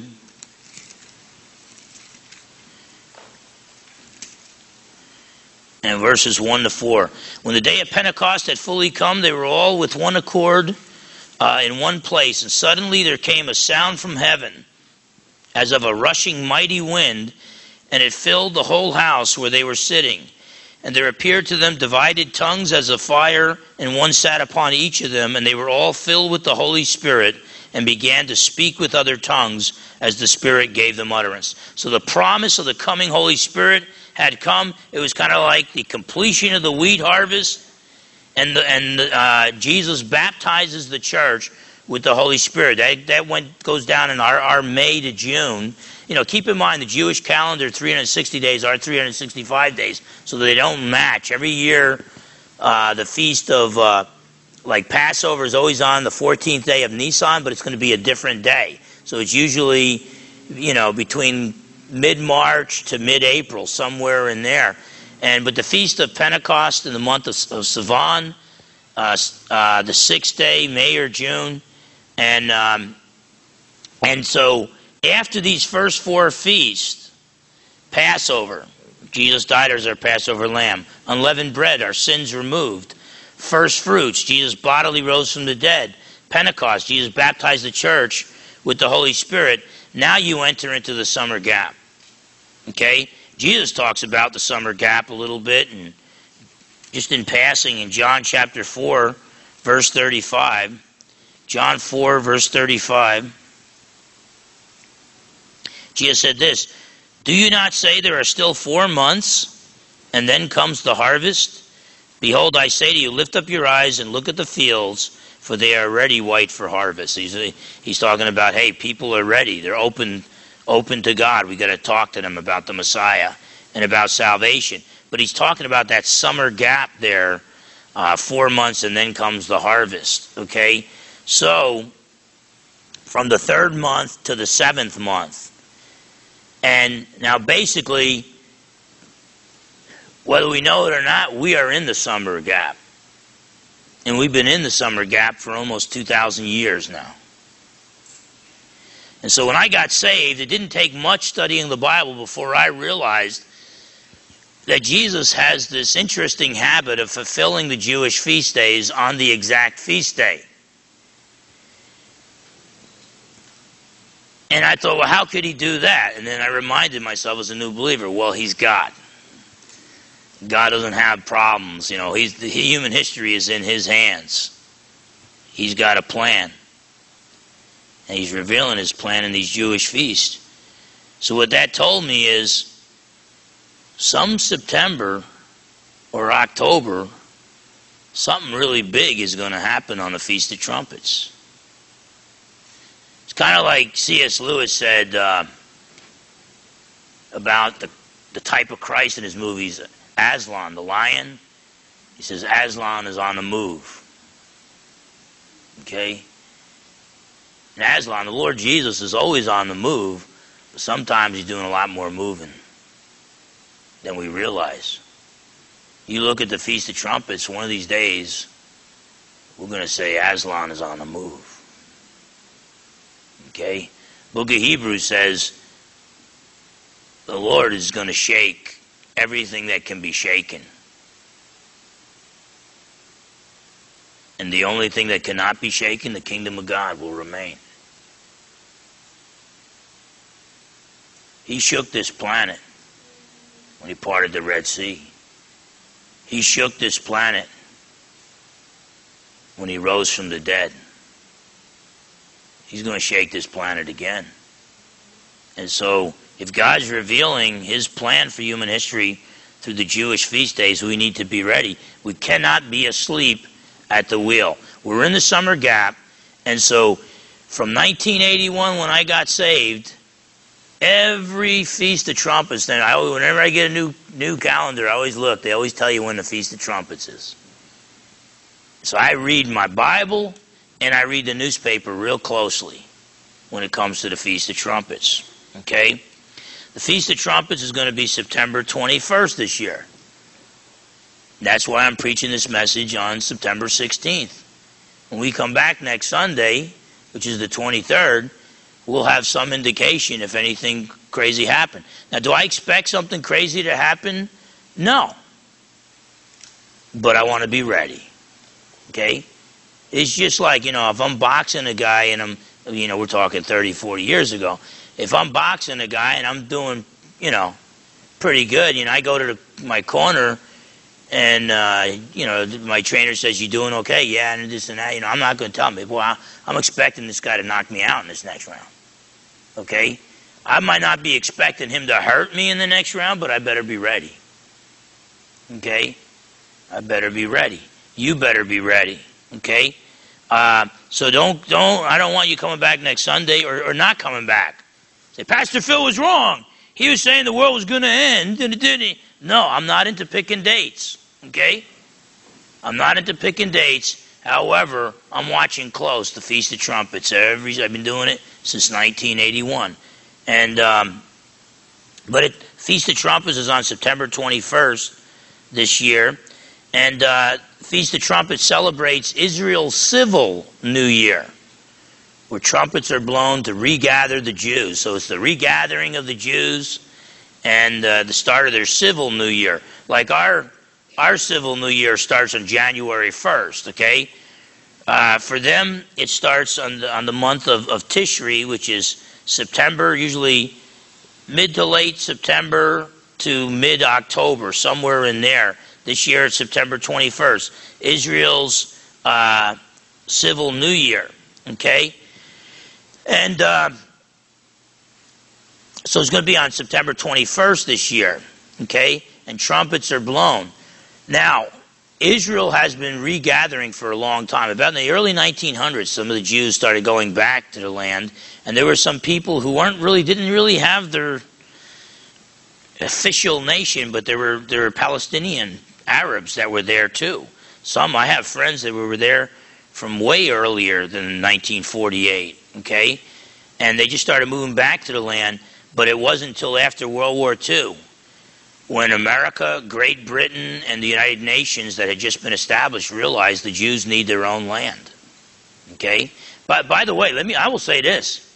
Speaker 1: And verses one to four. When the day of Pentecost had fully come, they were all with one accord uh, in one place. And suddenly there came a sound from heaven, as of a rushing mighty wind, and it filled the whole house where they were sitting. And there appeared to them divided tongues as of fire, and one sat upon each of them, and they were all filled with the Holy Spirit, and began to speak with other tongues as the Spirit gave them utterance. So the promise of the coming Holy Spirit had come. It was kind of like the completion of the wheat harvest, and the, and the, uh, Jesus baptizes the church with the Holy Spirit. That, that went goes down in our, our May to June. You know, keep in mind the Jewish calendar, three hundred sixty days, our three hundred sixty-five days, so they don't match. Every year, uh, the feast of, uh, like Passover is always on the fourteenth day of Nisan, but it's going to be a different day. So it's usually, you know, between mid-March to mid-April, somewhere in there. And but the Feast of Pentecost in the month of, of Sivan, uh, uh, the sixth day, May or June. And um, and so after these first four feasts, Passover, Jesus died as our Passover lamb. Unleavened bread, our sins removed. First fruits, Jesus bodily rose from the dead. Pentecost, Jesus baptized the church with the Holy Spirit. Now you enter into the summer gap. Okay? Jesus talks about the summer gap a little bit, and just in passing in John chapter four, verse thirty-five. John four, verse thirty-five. Jesus said this, "Do you not say there are still four months, and then comes the harvest? Behold, I say to you, lift up your eyes and look at the fields, for they are ready white for harvest." He's, he's talking about, hey, people are ready. They're open open to God. We've got to talk to them about the Messiah and about salvation. But he's talking about that summer gap there, uh, four months, and then comes the harvest. Okay? So, from the third month to the seventh month. And now basically, whether we know it or not, we are in the summer gap. And we've been in the summer gap for almost two thousand years now. And so when I got saved, it didn't take much studying the Bible before I realized that Jesus has this interesting habit of fulfilling the Jewish feast days on the exact feast day. And I thought, well, how could he do that? And then I reminded myself as a new believer, well, he's God. God doesn't have problems. You know, he's, the human history is in his hands. He's got a plan. And he's revealing his plan in these Jewish feasts. So what that told me is, some September or October, something really big is going to happen on the Feast of Trumpets. It's kind of like C S Lewis said uh, about the, the type of Christ in his movies, Aslan, the lion. He says Aslan is on the move. Okay? And Aslan, the Lord Jesus, is always on the move, but sometimes he's doing a lot more moving than we realize. You look at the Feast of Trumpets, one of these days, we're going to say Aslan is on the move. Okay? Book of Hebrews says the Lord is going to shake everything that can be shaken. And the only thing that cannot be shaken, the kingdom of God, will remain. He shook this planet when he parted the Red Sea. He shook this planet when he rose from the dead. He's going to shake this planet again. And so, if God's revealing his plan for human history through the Jewish feast days, we need to be ready. We cannot be asleep at the wheel. We're in the summer gap, and so from nineteen eighty-one, when I got saved, every Feast of Trumpets, then I, whenever I get a new new calendar, I always look. They always tell you when the Feast of Trumpets is. So I read my Bible, and I read the newspaper real closely when it comes to the Feast of Trumpets. Okay? The Feast of Trumpets is going to be September twenty-first this year. That's why I'm preaching this message on September sixteenth. When we come back next Sunday, which is the twenty-third, we'll have some indication if anything crazy happened. Now, do I expect something crazy to happen? No. But I want to be ready. Okay? It's just like, you know, if I'm boxing a guy and I'm, you know, we're talking thirty, forty years ago. If I'm boxing a guy and I'm doing, you know, pretty good, you know, I go to the, my corner and, uh, you know, my trainer says, you doing okay? Yeah, and this and that. You know, I'm not going to tell him, well, I'm expecting this guy to knock me out in this next round. Okay? I might not be expecting him to hurt me in the next round, but I better be ready. Okay? I better be ready. You better be ready. Okay? Uh, so don't, don't, I don't want you coming back next Sunday or, or not coming back. Say, Pastor Phil was wrong. He was saying the world was going to end, and it didn't. No, I'm not into picking dates. Okay? I'm not into picking dates. However, I'm watching close the Feast of Trumpets. Every, I've been doing it since nineteen eighty-one. And, um, but it, Feast of Trumpets is on September twenty-first this year. And uh, Feast of Trumpets celebrates Israel's civil New Year, where trumpets are blown to regather the Jews. So it's the regathering of the Jews and uh, the start of their civil New Year. Like our our civil New Year starts on January first, okay? Uh, for them, it starts on the, on the month of, of Tishri, which is September, usually mid to late September to mid-October, somewhere in there. This year it's September twenty-first. Israel's uh, civil New Year, okay? And uh, so it's going to be on September twenty-first this year, okay? And trumpets are blown. Now, Israel has been regathering for a long time. About in the early nineteen hundreds, some of the Jews started going back to the land, and there were some people who weren't really, didn't really have their official nation, but there were there were Palestinian Arabs that were there too. Some, I have friends that were there from way earlier than nineteen forty-eight, okay? And they just started moving back to the land, but it wasn't until after World War Two when America, Great Britain, and the United Nations that had just been established realized the Jews need their own land, okay? But by the way, let me, I will say this.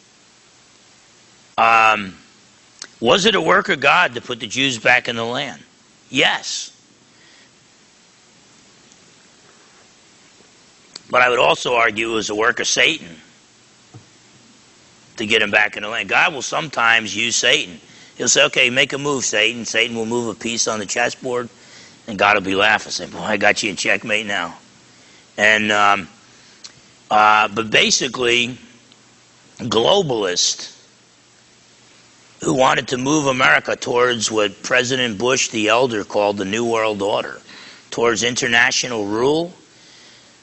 Speaker 1: Um, was it a work of God to put the Jews back in the land? Yes. But I would also argue it was a work of Satan to get him back in the land. God will sometimes use Satan. He'll say, okay, make a move, Satan. Satan will move a piece on the chessboard, and God will be laughing, saying, boy, I got you in checkmate now. And, um, uh, but basically, globalists who wanted to move America towards what President Bush the Elder called the New World Order, towards international rule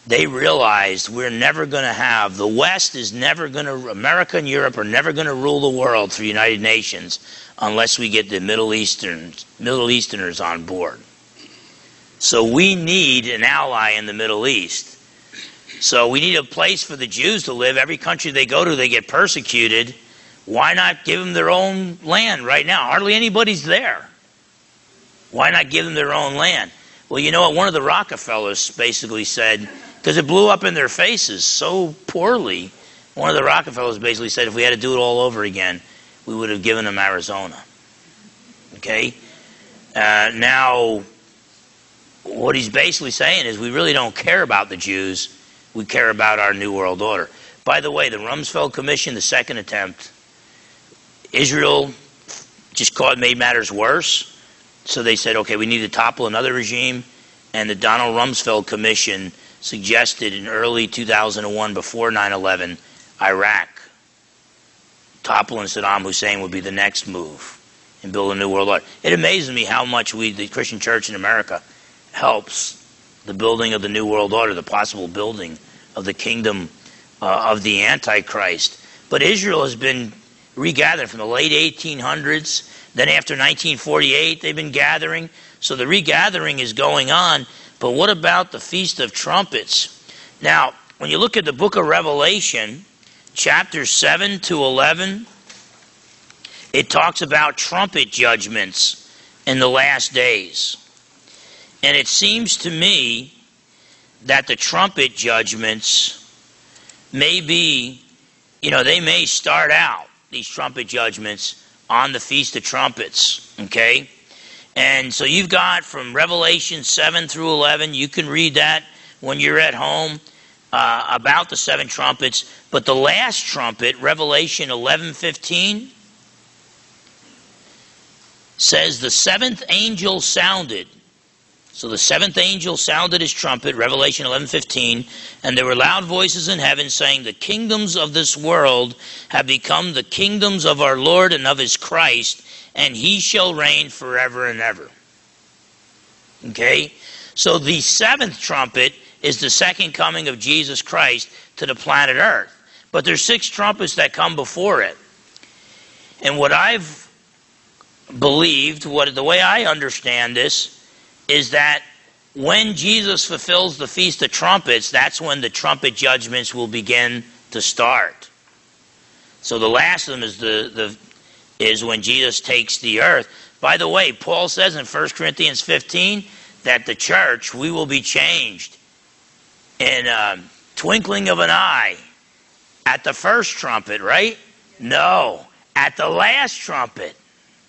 Speaker 1: they realized we're never going to have, the West is never going to, America and Europe are never going to rule the world through the United Nations unless we get the Middle Easterns, Middle Easterners on board. So we need an ally in the Middle East. So we need a place for the Jews to live. Every country they go to, they get persecuted. Why not give them their own land right now? Hardly anybody's there. Why not give them their own land? Well, you know what? One of the Rockefellers basically said, because it blew up in their faces so poorly, one of the Rockefellers basically said if we had to do it all over again, we would have given them Arizona. Okay? Uh, now, what he's basically saying is we really don't care about the Jews. We care about our New World Order. By the way, the Rumsfeld Commission, the second attempt, Israel just caught, made matters worse. So they said, okay, we need to topple another regime. And the Donald Rumsfeld Commission suggested in early two thousand one, before nine eleven, Iraq, toppling Saddam Hussein would be the next move and build a new world order. It amazes me how much we, the Christian church in America, helps the building of the new world order, the possible building of the kingdom uh, of the Antichrist. But Israel has been regathered from the late eighteen hundreds. Then after nineteen forty-eight, they've been gathering. So the regathering is going on. But what about the Feast of Trumpets? Now, when you look at the book of Revelation, chapters seven to eleven, it talks about trumpet judgments in the last days. And it seems to me that the trumpet judgments may be, you know, they may start out, these trumpet judgments, on the Feast of Trumpets, okay? And so you've got from Revelation seven through eleven, you can read that when you're at home uh, about the seven trumpets. But the last trumpet, Revelation eleven fifteen, says the seventh angel sounded. So the seventh angel sounded his trumpet, Revelation eleven fifteen, and there were loud voices in heaven saying, the kingdoms of this world have become the kingdoms of our Lord and of his Christ, and he shall reign forever and ever. Okay? So the seventh trumpet is the second coming of Jesus Christ to the planet Earth. But there's six trumpets that come before it. And what I've believed, what the way I understand this, is that when Jesus fulfills the Feast of Trumpets, that's when the trumpet judgments will begin to start. So the last of them is the, the is when Jesus takes the earth. By the way, Paul says in First Corinthians fifteen that the church, we will be changed in a twinkling of an eye at the first trumpet, right? No, at the last trumpet.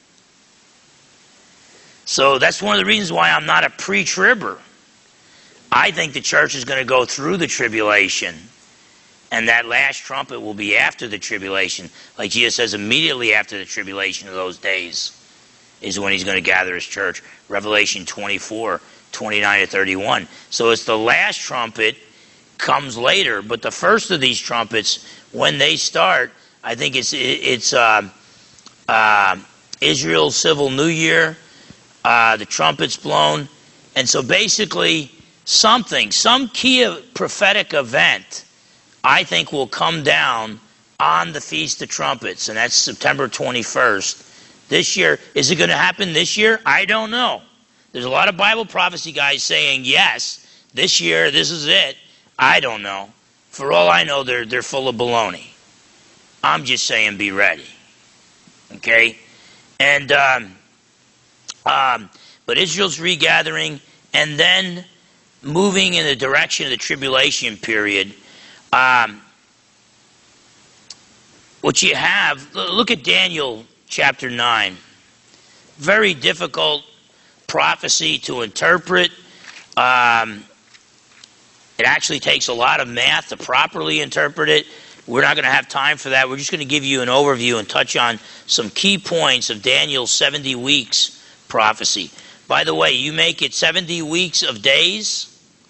Speaker 1: So that's one of the reasons why I'm not a pre-tribber. I think the church is going to go through the tribulation, and that last trumpet will be after the tribulation. Like Jesus says, immediately after the tribulation of those days is when he's going to gather his church. Revelation twenty-four, twenty-nine to thirty-one. So it's the last trumpet comes later, but the first of these trumpets, when they start, I think it's it's uh, uh, Israel's civil New Year. Uh, the trumpets blown. And so basically something, some key prophetic event, I think will come down on the Feast of Trumpets. And that's September twenty-first. This year, is it going to happen this year? I don't know. There's a lot of Bible prophecy guys saying, yes, this year, this is it. I don't know. For all I know, they're, they're full of baloney. I'm just saying be ready. Okay? And... Um, Um, but Israel's regathering and then moving in the direction of the tribulation period. Um, what you have, look at Daniel chapter nine. Very difficult prophecy to interpret. Um, it actually takes a lot of math to properly interpret it. We're not going to have time for that. We're just going to give you an overview and touch on some key points of Daniel's seventy weeks prophecy. By the way, you make it seventy weeks of days,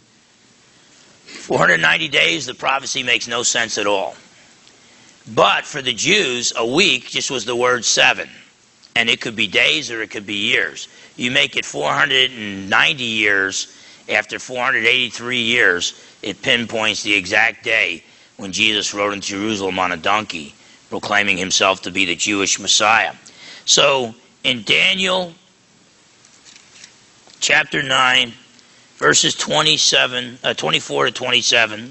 Speaker 1: four hundred ninety days, the prophecy makes no sense at all. But for the Jews, a week just was the word seven. And it could be days or it could be years. You make it four hundred ninety years, after four hundred eighty-three years, it pinpoints the exact day when Jesus rode into Jerusalem on a donkey, proclaiming himself to be the Jewish Messiah. So, in Daniel chapter nine, verses twenty-seven, uh, twenty-four to twenty-seven,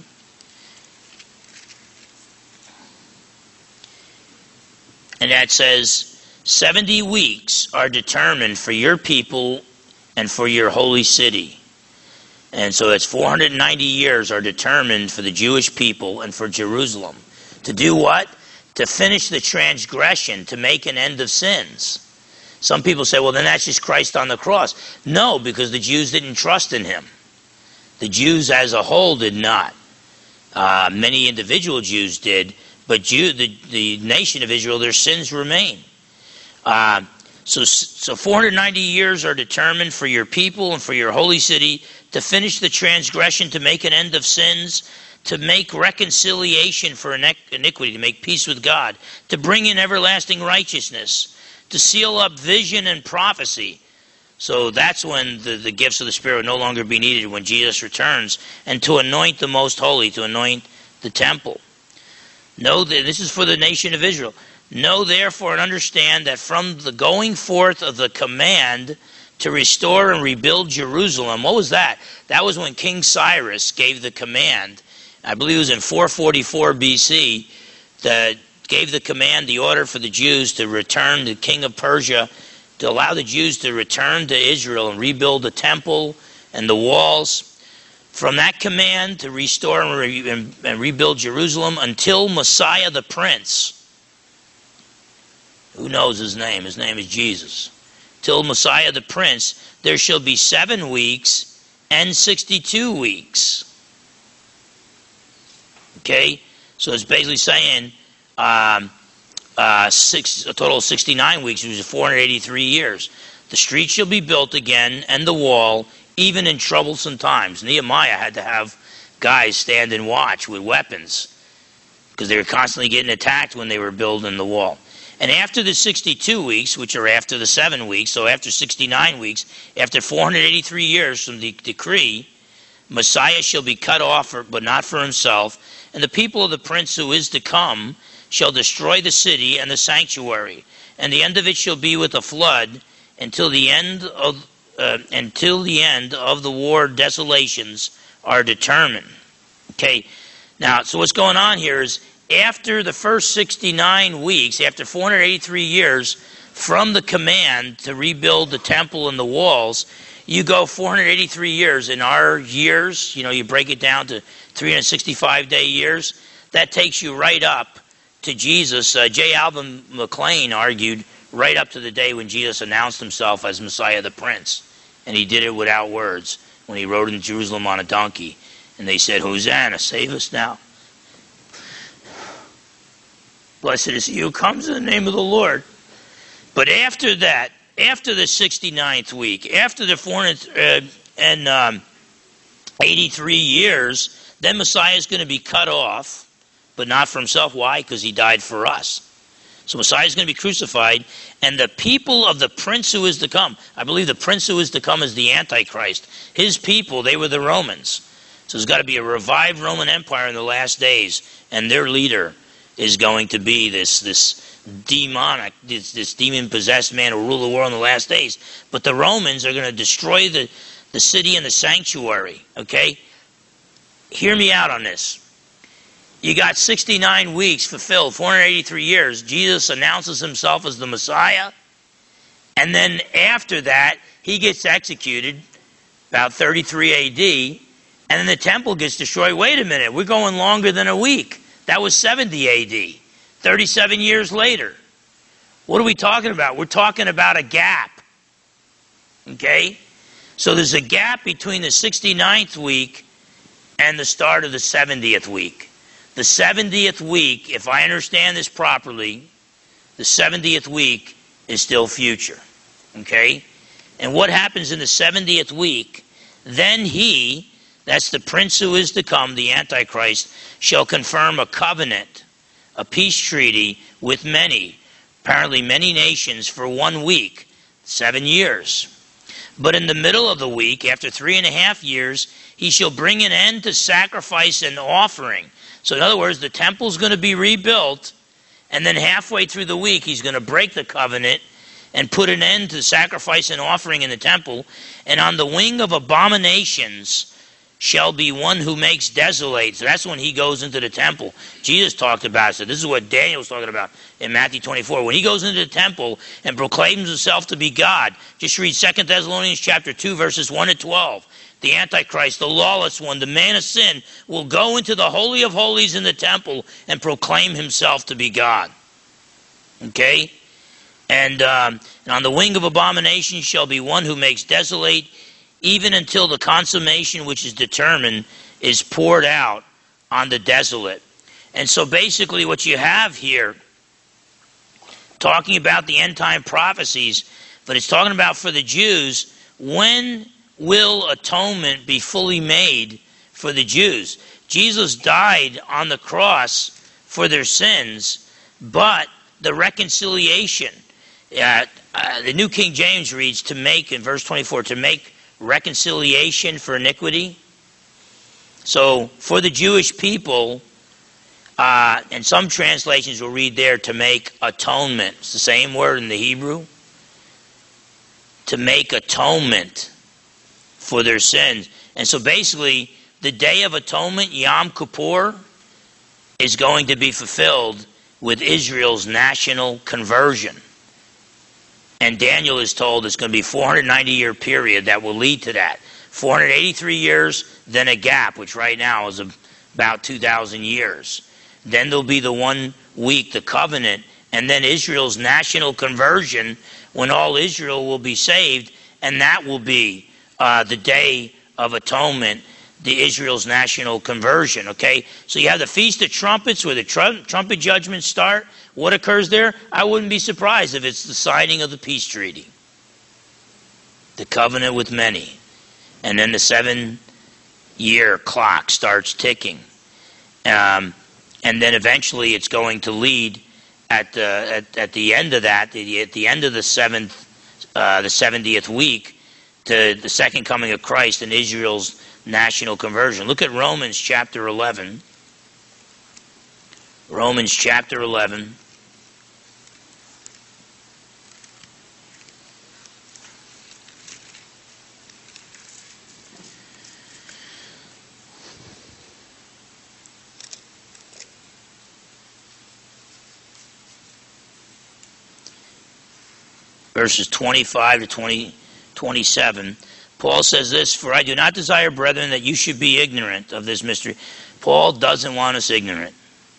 Speaker 1: and that says, seventy weeks are determined for your people and for your holy city. And so it's four hundred ninety years are determined for the Jewish people and for Jerusalem. To do what? To finish the transgression, to make an end of sins. Some people say, well, then that's just Christ on the cross. No, because the Jews didn't trust in him. The Jews as a whole did not. Uh, many individual Jews did, but Jew, the, the nation of Israel, their sins remain. Uh, so, so four hundred ninety years are determined for your people and for your holy city, to finish the transgression, to make an end of sins, to make reconciliation for iniquity, to make peace with God, to bring in everlasting righteousness, to seal up vision and prophecy. So that's when the, the gifts of the Spirit will no longer be needed when Jesus returns, and to anoint the most holy, to anoint the temple. Know that this is for the nation of Israel. Know therefore and understand that from the going forth of the command to restore and rebuild Jerusalem, what was that? That was when King Cyrus gave the command. I believe it was in four forty-four B C, that gave the command, the order for the Jews to return, the king of Persia, to allow the Jews to return to Israel and rebuild the temple and the walls. From that command to restore and, re- and, and rebuild Jerusalem until Messiah the Prince. Who knows his name? His name is Jesus. Till Messiah the Prince, there shall be seven weeks and sixty-two weeks. Okay? So it's basically saying um, uh, six, a total of sixty-nine weeks, which is four hundred eighty-three years. The street shall be built again, and the wall, even in troublesome times. Nehemiah had to have guys stand and watch with weapons, because they were constantly getting attacked when they were building the wall. And after the sixty-two weeks, which are after the seven weeks, so after sixty-nine weeks, after four hundred eighty-three years from the decree, Messiah shall be cut off, but not for himself, and the people of the prince who is to come shall destroy the city and the sanctuary, and the end of it shall be with a flood, until the end of uh, until the end of the war desolations are determined. Okay, now, so what's going on here is, after the first sixty-nine weeks, after four hundred eighty-three years from the command to rebuild the temple and the walls, you go four hundred eighty-three years. In our years, you know, you break it down to three hundred sixty-five day years. That takes you right up to Jesus. Uh, J. Alvin McLean argued right up to the day when Jesus announced himself as Messiah the Prince. And he did it without words when he rode in Jerusalem on a donkey. And they said, Hosanna, save us now. Blessed is he who comes in the name of the Lord. But after that, after the sixty-ninth week, after the four hundred eighty-three years, then Messiah is going to be cut off, but not for himself. Why? Because he died for us. So Messiah is going to be crucified, and the people of the prince who is to come, I believe the prince who is to come is the Antichrist. His people, they were the Romans. So there's got to be a revived Roman Empire in the last days, and their leader is going to be this this demonic, this, this demon-possessed man who will rule the world in the last days. But the Romans are going to destroy the, the city and the sanctuary, okay? Hear me out on this. You got sixty-nine weeks fulfilled, four hundred eighty-three years. Jesus announces himself as the Messiah. And then after that, he gets executed, about thirty-three A D, and then the temple gets destroyed. Wait a minute, we're going longer than a week. That was seventy A D, thirty-seven years later. What are we talking about? We're talking about a gap. Okay? So there's a gap between the sixty-ninth week and the start of the seventieth week. The seventieth week, if I understand this properly, the seventieth week is still future. Okay? And what happens in the seventieth week? Then he, that's the prince who is to come, the Antichrist, shall confirm a covenant, a peace treaty with many, apparently many nations, for one week, seven years. But in the middle of the week, after three and a half years, he shall bring an end to sacrifice and offering. So in other words, the temple's going to be rebuilt, and then halfway through the week, he's going to break the covenant and put an end to sacrifice and offering in the temple. And on the wing of abominations shall be one who makes desolate. So that's when he goes into the temple. Jesus talked about it. So this is what Daniel was talking about in Matthew twenty-four. When he goes into the temple and proclaims himself to be God, just read Second Thessalonians chapter two, verses one to twelve. The Antichrist, the lawless one, the man of sin, will go into the Holy of Holies in the temple and proclaim himself to be God. Okay? And, um, and on the wing of abomination shall be one who makes desolate, even until the consummation which is determined is poured out on the desolate. And so basically what you have here, talking about the end time prophecies, but it's talking about for the Jews, when will atonement be fully made for the Jews? Jesus died on the cross for their sins, but the reconciliation, uh, uh, the New King James reads, to make, in verse twenty-four, to make reconciliation for iniquity. So for the Jewish people, uh, and some translations will read there to make atonement. It's the same word in the Hebrew. To make atonement for their sins. And so basically, the Day of Atonement, Yom Kippur, is going to be fulfilled with Israel's national conversion. And Daniel is told it's going to be a four hundred ninety year period that will lead to that. four hundred eighty-three years, then a gap, which right now is about two thousand years. Then there'll be the one week, the covenant, and then Israel's national conversion, when all Israel will be saved, and that will be uh, the Day of Atonement, the Israel's national conversion. Okay, so you have the Feast of Trumpets, where the tr- trumpet judgments start. What occurs there? I wouldn't be surprised if it's the signing of the peace treaty, the covenant with many, and then the seven-year clock starts ticking, um, and then eventually it's going to lead at the at, at the end of that, at the end of the seventh, uh, the seventieth week, to the second coming of Christ and Israel's national conversion. Look at Romans chapter eleven. Romans chapter eleven. Verses twenty-five to twenty, twenty-seven. Paul says this, "For I do not desire, brethren, that you should be ignorant of this mystery." Paul doesn't want us ignorant.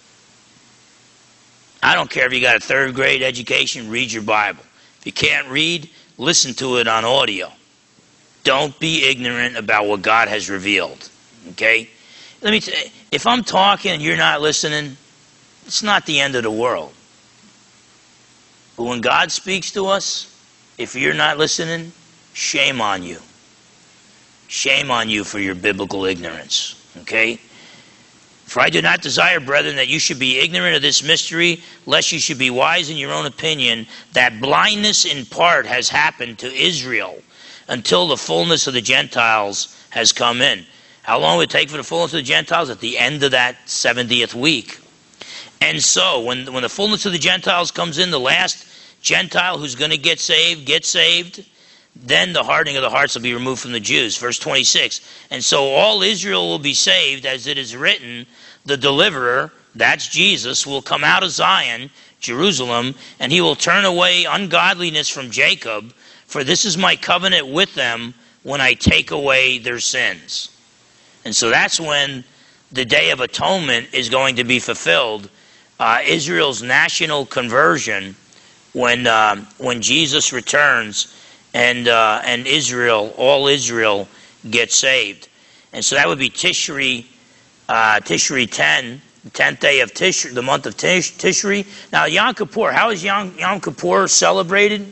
Speaker 1: I don't care if you got a third grade education, read your Bible. If you can't read, listen to it on audio. Don't be ignorant about what God has revealed. Okay? Let me tell you, if I'm talking and you're not listening, it's not the end of the world. But when God speaks to us, if you're not listening, shame on you. Shame on you for your biblical ignorance. Okay? "For I do not desire, brethren, that you should be ignorant of this mystery, lest you should be wise in your own opinion, that blindness in part has happened to Israel until the fullness of the Gentiles has come in." How long would it take for the fullness of the Gentiles? At the end of that seventieth week. And so, when, when the fullness of the Gentiles comes in, the last Gentile who's going to get saved, gets saved, then the hardening of the hearts will be removed from the Jews. Verse twenty-six, "And so all Israel will be saved, as it is written, the deliverer," that's Jesus, "will come out of Zion, Jerusalem, and he will turn away ungodliness from Jacob, for this is my covenant with them when I take away their sins." And so that's when the Day of Atonement is going to be fulfilled. Uh, Israel's national conversion, when um, when Jesus returns, and uh, and Israel, all Israel, gets saved. And so that would be Tishri, uh, Tishri ten, the tenth day of Tishri, the month of Tish, Tishri. Now Yom Kippur, how is Yom, Yom Kippur celebrated?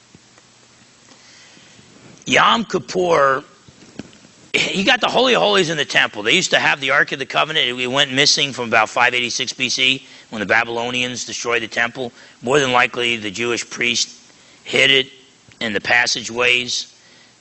Speaker 1: Yom Kippur, you got the Holy of Holies in the temple. They used to have the Ark of the Covenant. It went missing from about five eighty-six B C when the Babylonians destroyed the temple. More than likely, the Jewish priest hid it in the passageways.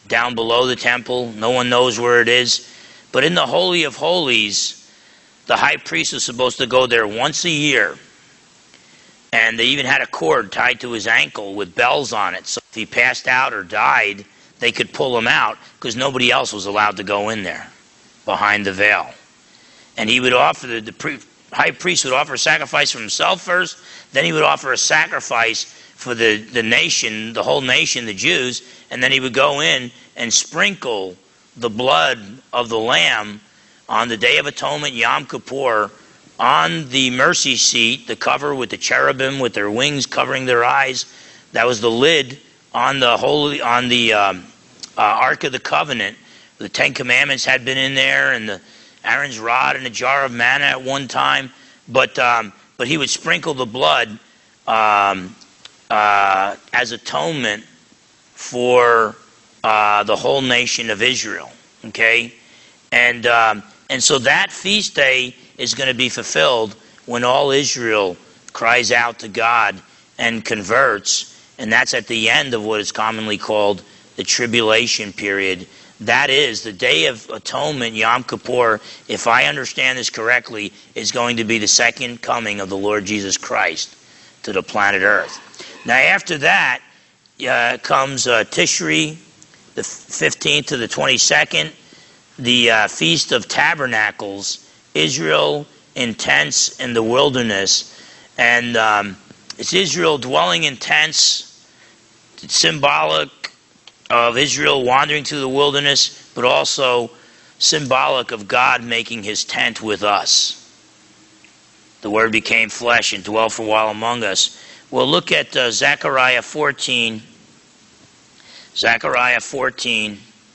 Speaker 1: down below the temple. No one knows where it is. But in the Holy of Holies, the high priest was supposed to go there once a year. And they even had a cord tied to his ankle with bells on it. So if he passed out or died, they could pull him out because nobody else was allowed to go in there behind the veil. And he would offer, the, the pre, high priest would offer a sacrifice for himself first, then he would offer a sacrifice for the, the nation, the whole nation, the Jews, and then he would go in and sprinkle the blood of the lamb on the Day of Atonement, Yom Kippur, on the mercy seat, the cover with the cherubim with their wings covering their eyes. That was the lid on the holy, on the um, uh, Ark of the Covenant. The Ten Commandments had been in there, and the Aaron's rod and a jar of manna at one time. But um, but he would sprinkle the blood um, uh, as atonement for uh, the whole nation of Israel. Okay, and um, and so that feast day is going to be fulfilled when all Israel cries out to God and converts, and that's at the end of what is commonly called the tribulation period. That is, the Day of Atonement, Yom Kippur, if I understand this correctly, is going to be the second coming of the Lord Jesus Christ to the planet Earth. Now after that uh, comes uh, Tishri, the fifteenth to the twenty-second, the uh, Feast of Tabernacles, Israel in tents in the wilderness. And um, it's Israel dwelling in tents. It's symbolic of Israel wandering through the wilderness, but also symbolic of God making his tent with us. The Word became flesh and dwelt for a while among us. We'll look at uh, Zechariah fourteen. Zechariah fourteen.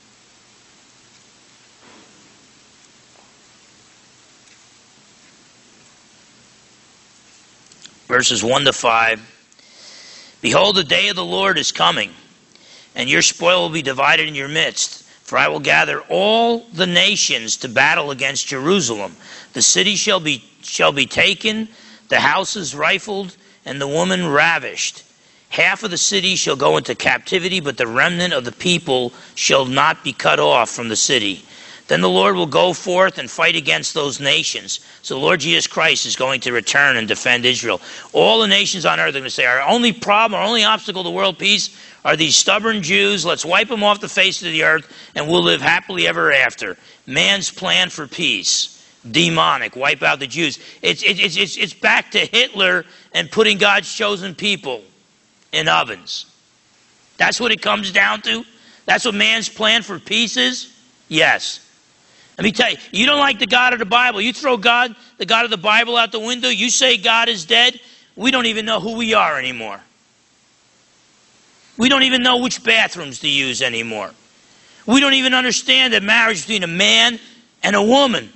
Speaker 1: Verses one to five. Behold, the day of the Lord is coming, and your spoil will be divided in your midst. For I will gather all the nations to battle against Jerusalem. The city shall be shall be taken, the houses rifled, and the woman ravished. Half of the city shall go into captivity, but the remnant of the people shall not be cut off from the city. Then the Lord will go forth and fight against those nations. So the Lord Jesus Christ is going to return and defend Israel. All the nations on earth are going to say, our only problem, our only obstacle to world peace are these stubborn Jews. Let's wipe them off the face of the earth and we'll live happily ever after. Man's plan for peace. Demonic. Wipe out the Jews. It's, it's, it's, it's back to Hitler and putting God's chosen people in ovens. That's what it comes down to. That's what man's plan for peace is. Yes. Let me tell you, you don't like the God of the Bible. You throw God, the God of the Bible, out the window. You say God is dead. We don't even know who we are anymore. We don't even know which bathrooms to use anymore. We don't even understand that marriage between a man and a woman.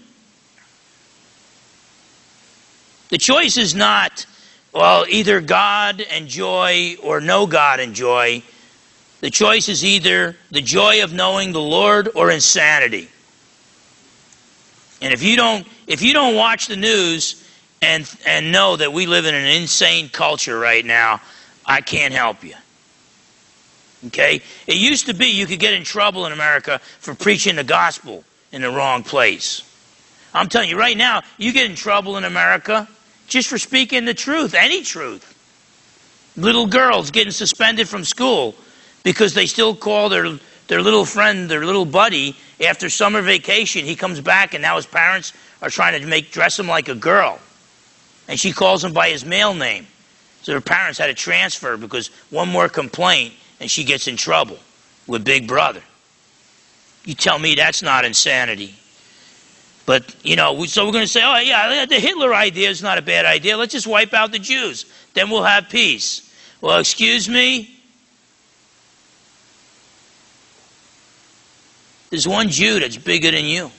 Speaker 1: The choice is not, well, either God and joy or no God and joy. The choice is either the joy of knowing the Lord or insanity. And if you don't, if you don't watch the news and and know that we live in an insane culture right now, I can't help you. Okay? It used to be you could get in trouble in America for preaching the gospel in the wrong place. I'm telling you right now, you get in trouble in America just for speaking the truth, any truth. Little girls getting suspended from school because they still call their their little friend, their little buddy, after summer vacation. He comes back and now his parents are trying to make dress him like a girl. And she calls him by his male name. So her parents had to transfer because one more complaint and she gets in trouble with Big Brother. You tell me that's not insanity. But, you know, so we're going to say, oh, yeah, the Hitler idea is not a bad idea. Let's just wipe out the Jews. Then we'll have peace. Well, excuse me? There's one Jew that's bigger than you.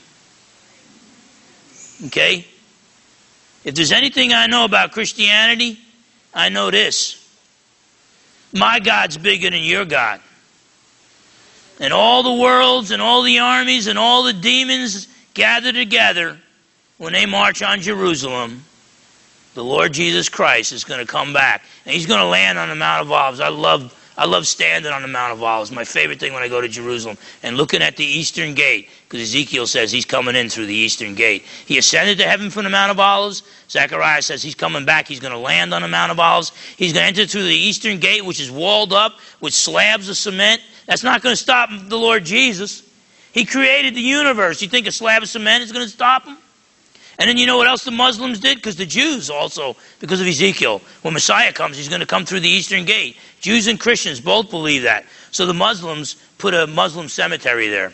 Speaker 1: Okay? If there's anything I know about Christianity, I know this. My God's bigger than your God. And all the worlds and all the armies and all the demons gather together when they march on Jerusalem. The Lord Jesus Christ is going to come back. And he's going to land on the Mount of Olives. I love I love standing on the Mount of Olives. My favorite thing when I go to Jerusalem. And looking at the eastern gate, because Ezekiel says he's coming in through the eastern gate. He ascended to heaven from the Mount of Olives. Zechariah says he's coming back. He's going to land on the Mount of Olives. He's going to enter through the eastern gate, which is walled up with slabs of cement. That's not going to stop the Lord Jesus. He created the universe. You think a slab of cement is going to stop him? And then you know what else the Muslims did? Because the Jews also, because of Ezekiel, when Messiah comes, he's going to come through the eastern gate. Jews and Christians both believe that. So the Muslims put a Muslim cemetery there.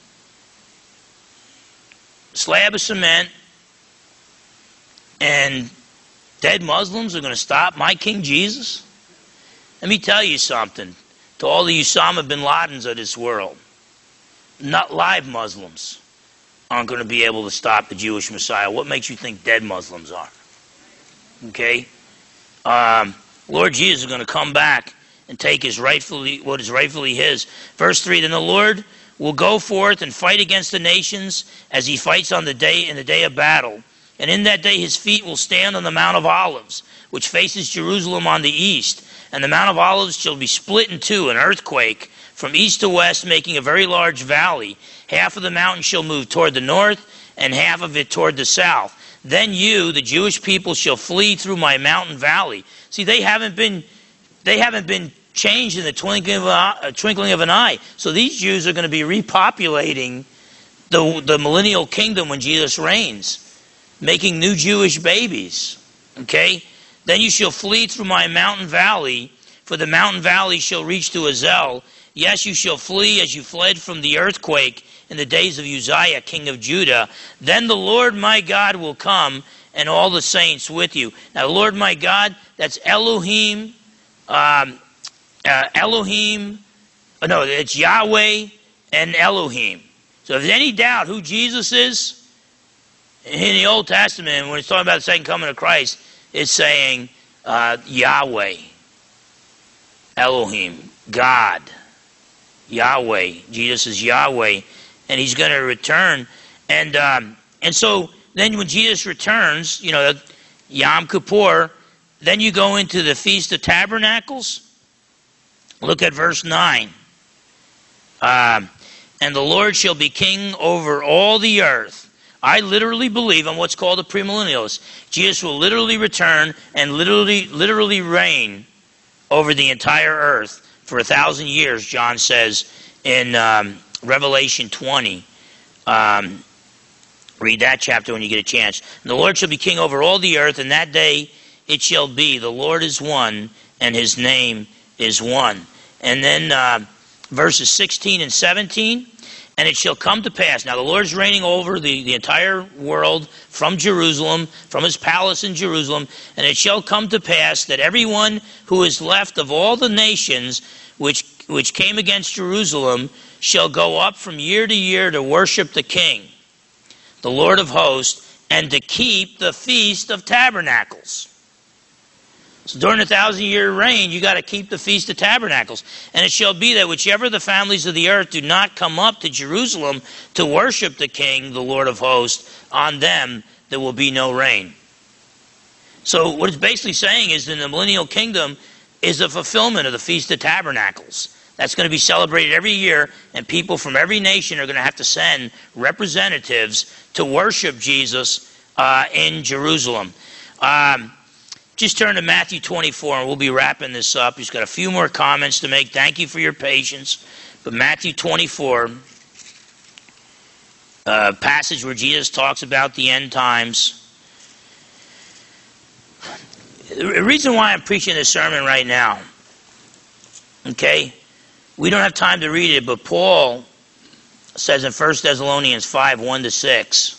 Speaker 1: Slab of cement, and dead Muslims are going to stop my King Jesus? Let me tell you something. To all the Osama bin Ladens of this world, not live Muslims aren't going to be able to stop the Jewish Messiah. What makes you think dead Muslims are? Okay? Um, Lord Jesus is going to come back and take his rightfully, what is rightfully his. Verse three, then the Lord will go forth and fight against the nations as he fights on the day in the day of battle. And in that day his feet will stand on the Mount of Olives, which faces Jerusalem on the east. And the Mount of Olives shall be split in two, an earthquake, from east to west, making a very large valley. Half of the mountain shall move toward the north, and half of it toward the south. Then you, the Jewish people, shall flee through my mountain valley. See, they haven't been, they haven't been changed in the twinkling of, a, twinkling of an eye. So these Jews are going to be repopulating the, the millennial kingdom when Jesus reigns, making new Jewish babies. Okay? Then you shall flee through my mountain valley, for the mountain valley shall reach to Azel. Yes, you shall flee as you fled from the earthquake in the days of Uzziah, king of Judah. Then the Lord my God will come, and all the saints with you. Now, Lord my God, that's Elohim, um, uh, Elohim, oh, no, it's Yahweh and Elohim. So if there's any doubt who Jesus is, in the Old Testament, when it's talking about the second coming of Christ, it's saying uh, Yahweh, Elohim, God. Yahweh. Jesus is Yahweh, and he's going to return. And um, and so then when Jesus returns, you know, Yom Kippur, then you go into the Feast of Tabernacles. Look at verse nine. Um, and the Lord shall be king over all the earth. I literally believe I'm what's called a premillennialist. Jesus will literally return and literally, literally reign over the entire earth for a thousand years, John says in um, Revelation twenty. Um, read that chapter when you get a chance. And the Lord shall be king over all the earth, and that day it shall be, the Lord is one, and his name is one. And then uh, verses sixteen and seventeen. And it shall come to pass. Now the Lord is reigning over the, the entire world from Jerusalem, from his palace in Jerusalem. And it shall come to pass that everyone who is left of all the nations which which came against Jerusalem shall go up from year to year to worship the King, the Lord of hosts, and to keep the Feast of Tabernacles. So during the thousand-year reign, you got to keep the Feast of Tabernacles. And it shall be that whichever the families of the earth do not come up to Jerusalem to worship the King, the Lord of hosts, on them there will be no rain. So what it's basically saying is in the millennial kingdom is the fulfillment of the Feast of Tabernacles. That's going to be celebrated every year, and people from every nation are going to have to send representatives to worship Jesus uh, in Jerusalem. Um, Just turn to Matthew twenty-four, and we'll be wrapping this up. He's got a few more comments to make. Thank you for your patience. But Matthew twenty-four, a passage where Jesus talks about the end times. The reason why I'm preaching this sermon right now, okay, we don't have time to read it, but Paul says in First Thessalonians five, one to six,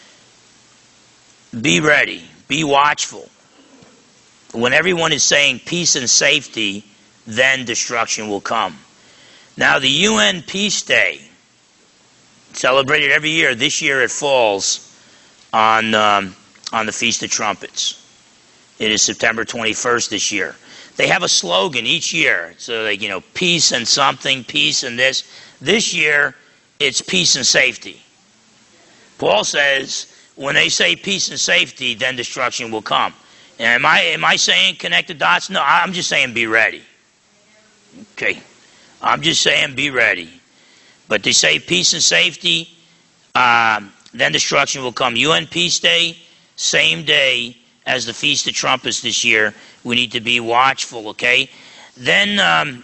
Speaker 1: be ready, be watchful. When everyone is saying peace and safety, then destruction will come. Now the U N Peace Day, celebrated every year. This year it falls on um, on the Feast of Trumpets. It is September twenty-first this year. They have a slogan each year. So like, you know, peace and something, peace and this. This year it's peace and safety. Paul says when they say peace and safety, then destruction will come. Am I am I saying connect the dots? No, I'm just saying be ready. Okay. I'm just saying be ready. But they say peace and safety, uh, then destruction will come. U N Peace Day, same day as the Feast of Trumpets this year. We need to be watchful, okay? Then um,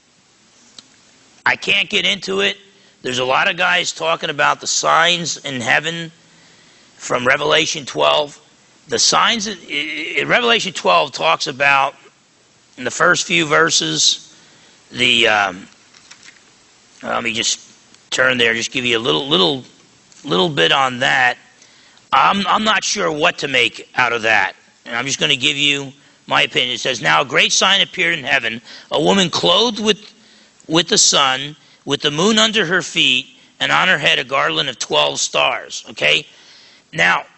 Speaker 1: I can't get into it. There's a lot of guys talking about the signs in heaven from Revelation twelve. The signs in, in Revelation twelve talks about, in the first few verses, the, um, let me just turn there, just give you a little little little bit on that. I'm I'm not sure what to make out of that. And I'm just going to give you my opinion. It says, now a great sign appeared in heaven, a woman clothed with with the sun, with the moon under her feet, and on her head a garland of twelve stars. Okay? Now,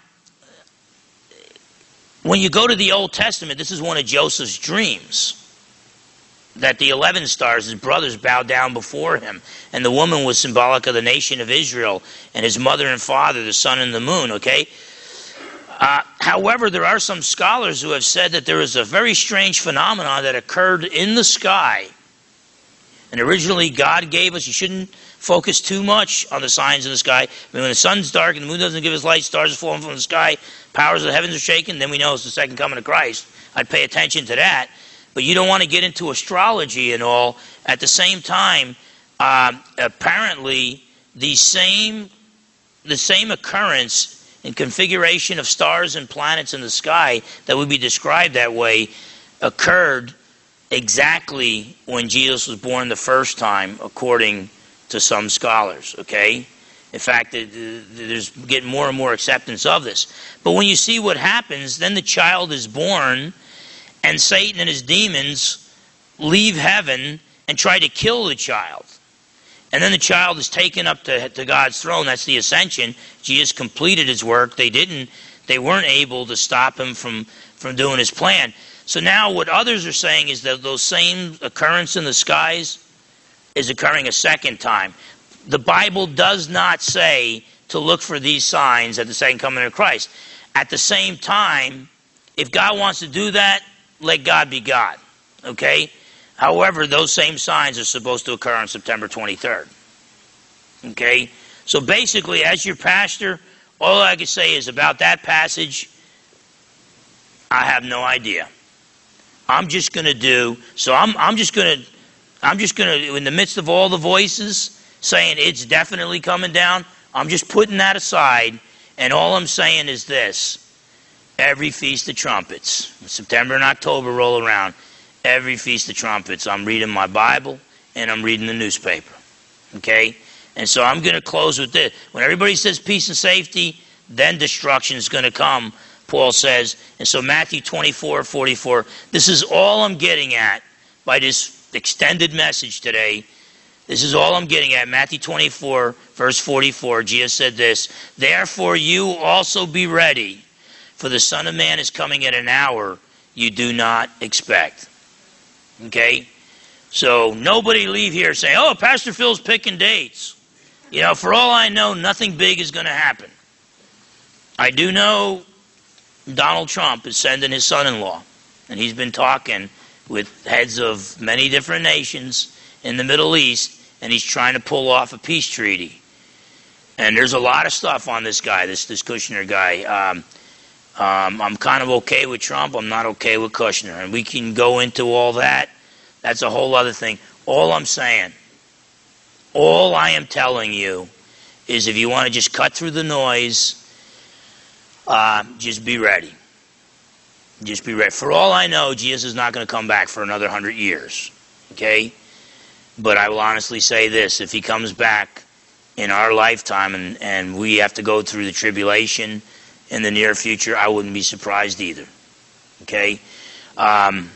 Speaker 1: when you go to the Old Testament, this is one of Joseph's dreams, that the eleven stars, his brothers, bowed down before him. And the woman was symbolic of the nation of Israel, and his mother and father, the sun and the moon, okay? Uh, however, there are some scholars who have said that there is a very strange phenomenon that occurred in the sky. And originally God gave us, you shouldn't focus too much on the signs in the sky. I mean, when the sun's dark and the moon doesn't give us light, stars are falling from the sky, powers of the heavens are shaken, then we know it's the second coming of Christ. I'd pay attention to that. But you don't want to get into astrology and all. At the same time, uh, apparently the same the same occurrence in configuration of stars and planets in the sky that would be described that way occurred exactly when Jesus was born the first time, according to some scholars. Okay, in fact, there's getting more and more acceptance of this. But when you see what happens, then the child is born, and Satan and his demons leave heaven and try to kill the child. And then the child is taken up to, to God's throne. That's the ascension. Jesus completed his work. They didn't, they weren't able to stop him from, from doing his plan. So now what others are saying is that those same occurrence in the skies is occurring a second time. The Bible does not say to look for these signs at the second coming of Christ. At the same time, if God wants to do that, let God be God, okay? However, those same signs are supposed to occur on September twenty-third, okay? So basically, as your pastor, all I can say is about that passage, I have no idea. I'm just going to do, so I'm, I'm just going to, I'm just going to, in the midst of all the voices saying it's definitely coming down, I'm just putting that aside, and all I'm saying is this. Every Feast of Trumpets, September and October roll around, every Feast of Trumpets, I'm reading my Bible and I'm reading the newspaper, okay? And so I'm going to close with this. When everybody says peace and safety, then destruction is going to come, Paul says. And so Matthew twenty-four forty-four, this is all I'm getting at by this extended message today. This is all I'm getting at. Matthew twenty-four, verse forty-four, Jesus said this, therefore you also be ready, for the Son of Man is coming at an hour you do not expect. Okay? So nobody leave here saying, oh, Pastor Phil's picking dates. You know, for all I know, nothing big is going to happen. I do know Donald Trump is sending his son-in-law, and he's been talking with heads of many different nations in the Middle East, and he's trying to pull off a peace treaty. And there's a lot of stuff on this guy, this, this Kushner guy. Um, Um, I'm kind of okay with Trump. I'm not okay with Kushner. And we can go into all that. That's a whole other thing. All I'm saying, all I am telling you is if you want to just cut through the noise, uh, just be ready. Just be ready. For all I know, Jesus is not going to come back for another hundred years. Okay? But I will honestly say this. If he comes back in our lifetime and, and we have to go through the tribulation in the near future, I wouldn't be surprised either. Okay? Um,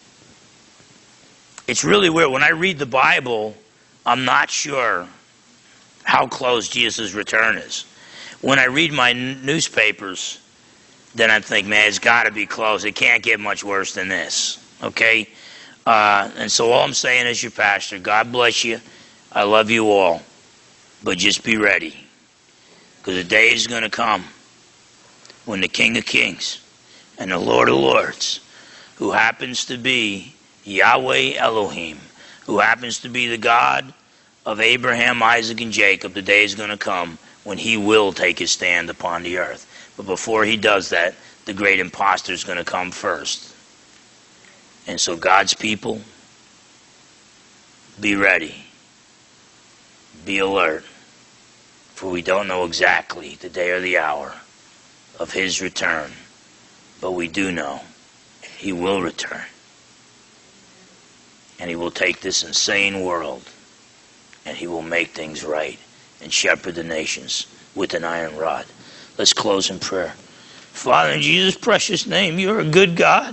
Speaker 1: it's really weird. When I read the Bible, I'm not sure how close Jesus' return is. When I read my n- newspapers, then I think, man, it's got to be close. It can't get much worse than this. Okay? Uh, and so all I'm saying is, your pastor, God bless you. I love you all. But just be ready. Because the day is going to come when the King of Kings and the Lord of Lords, who happens to be Yahweh Elohim, who happens to be the God of Abraham, Isaac, and Jacob, the day is going to come when he will take his stand upon the earth. But before he does that, the great imposter is going to come first. And so God's people, be ready. Be alert. For we don't know exactly the day or the hour of his return. But we do know he will return. And he will take this insane world and he will make things right and shepherd the nations with an iron rod. Let's close in prayer. Father, in Jesus' precious name, you're a good God.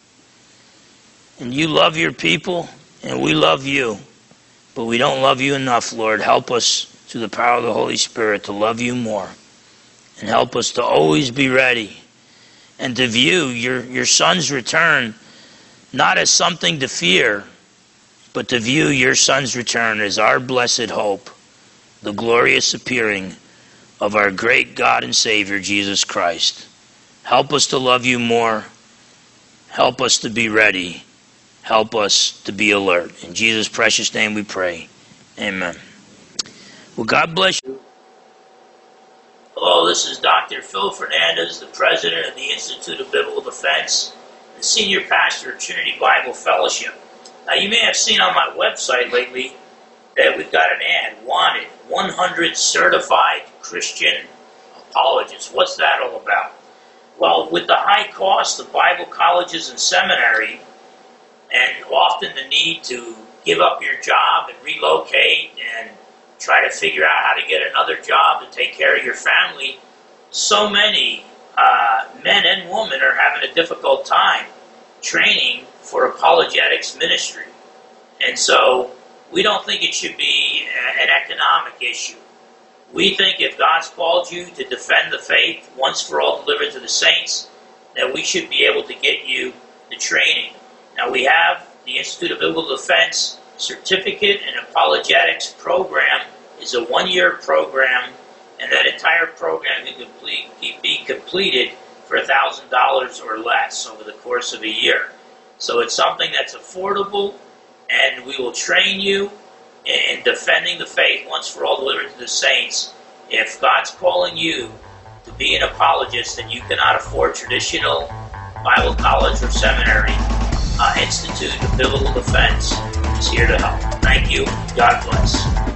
Speaker 1: And you love your people, and we love you. But we don't love you enough, Lord. Help us through the power of the Holy Spirit to love you more. And help us to always be ready and to view your, your Son's return not as something to fear, but to view your Son's return as our blessed hope, the glorious appearing of our great God and Savior, Jesus Christ. Help us to love you more. Help us to be ready. Help us to be alert. In Jesus' precious name we pray. Amen. Well, God bless you. Hello, this is Doctor Phil Fernandez, the president of the Institute of Biblical Defense, the senior pastor of Trinity Bible Fellowship. Now, you may have seen on my website lately that we've got an ad, wanted, one hundred certified Christian apologists. What's that all about? Well, with the high cost of Bible colleges and seminary, and often the need to give up your job and relocate and try to figure out how to get another job to take care of your family, so many uh, men and women are having a difficult time training for apologetics ministry. And so we don't think it should be an economic issue. We think if God's called you to defend the faith once for all delivered to the saints, that we should be able to get you the training. Now we have the Institute of Biblical Defense Certificate in Apologetics program. Is a one-year program, and that entire program can complete, be completed for one thousand dollars or less over the course of a year. So it's something that's affordable, and we will train you in defending the faith once for all delivered to the saints. If God's calling you to be an apologist and you cannot afford traditional Bible college or seminary, uh, Institute of Biblical Defense is here to help. Thank you. God bless.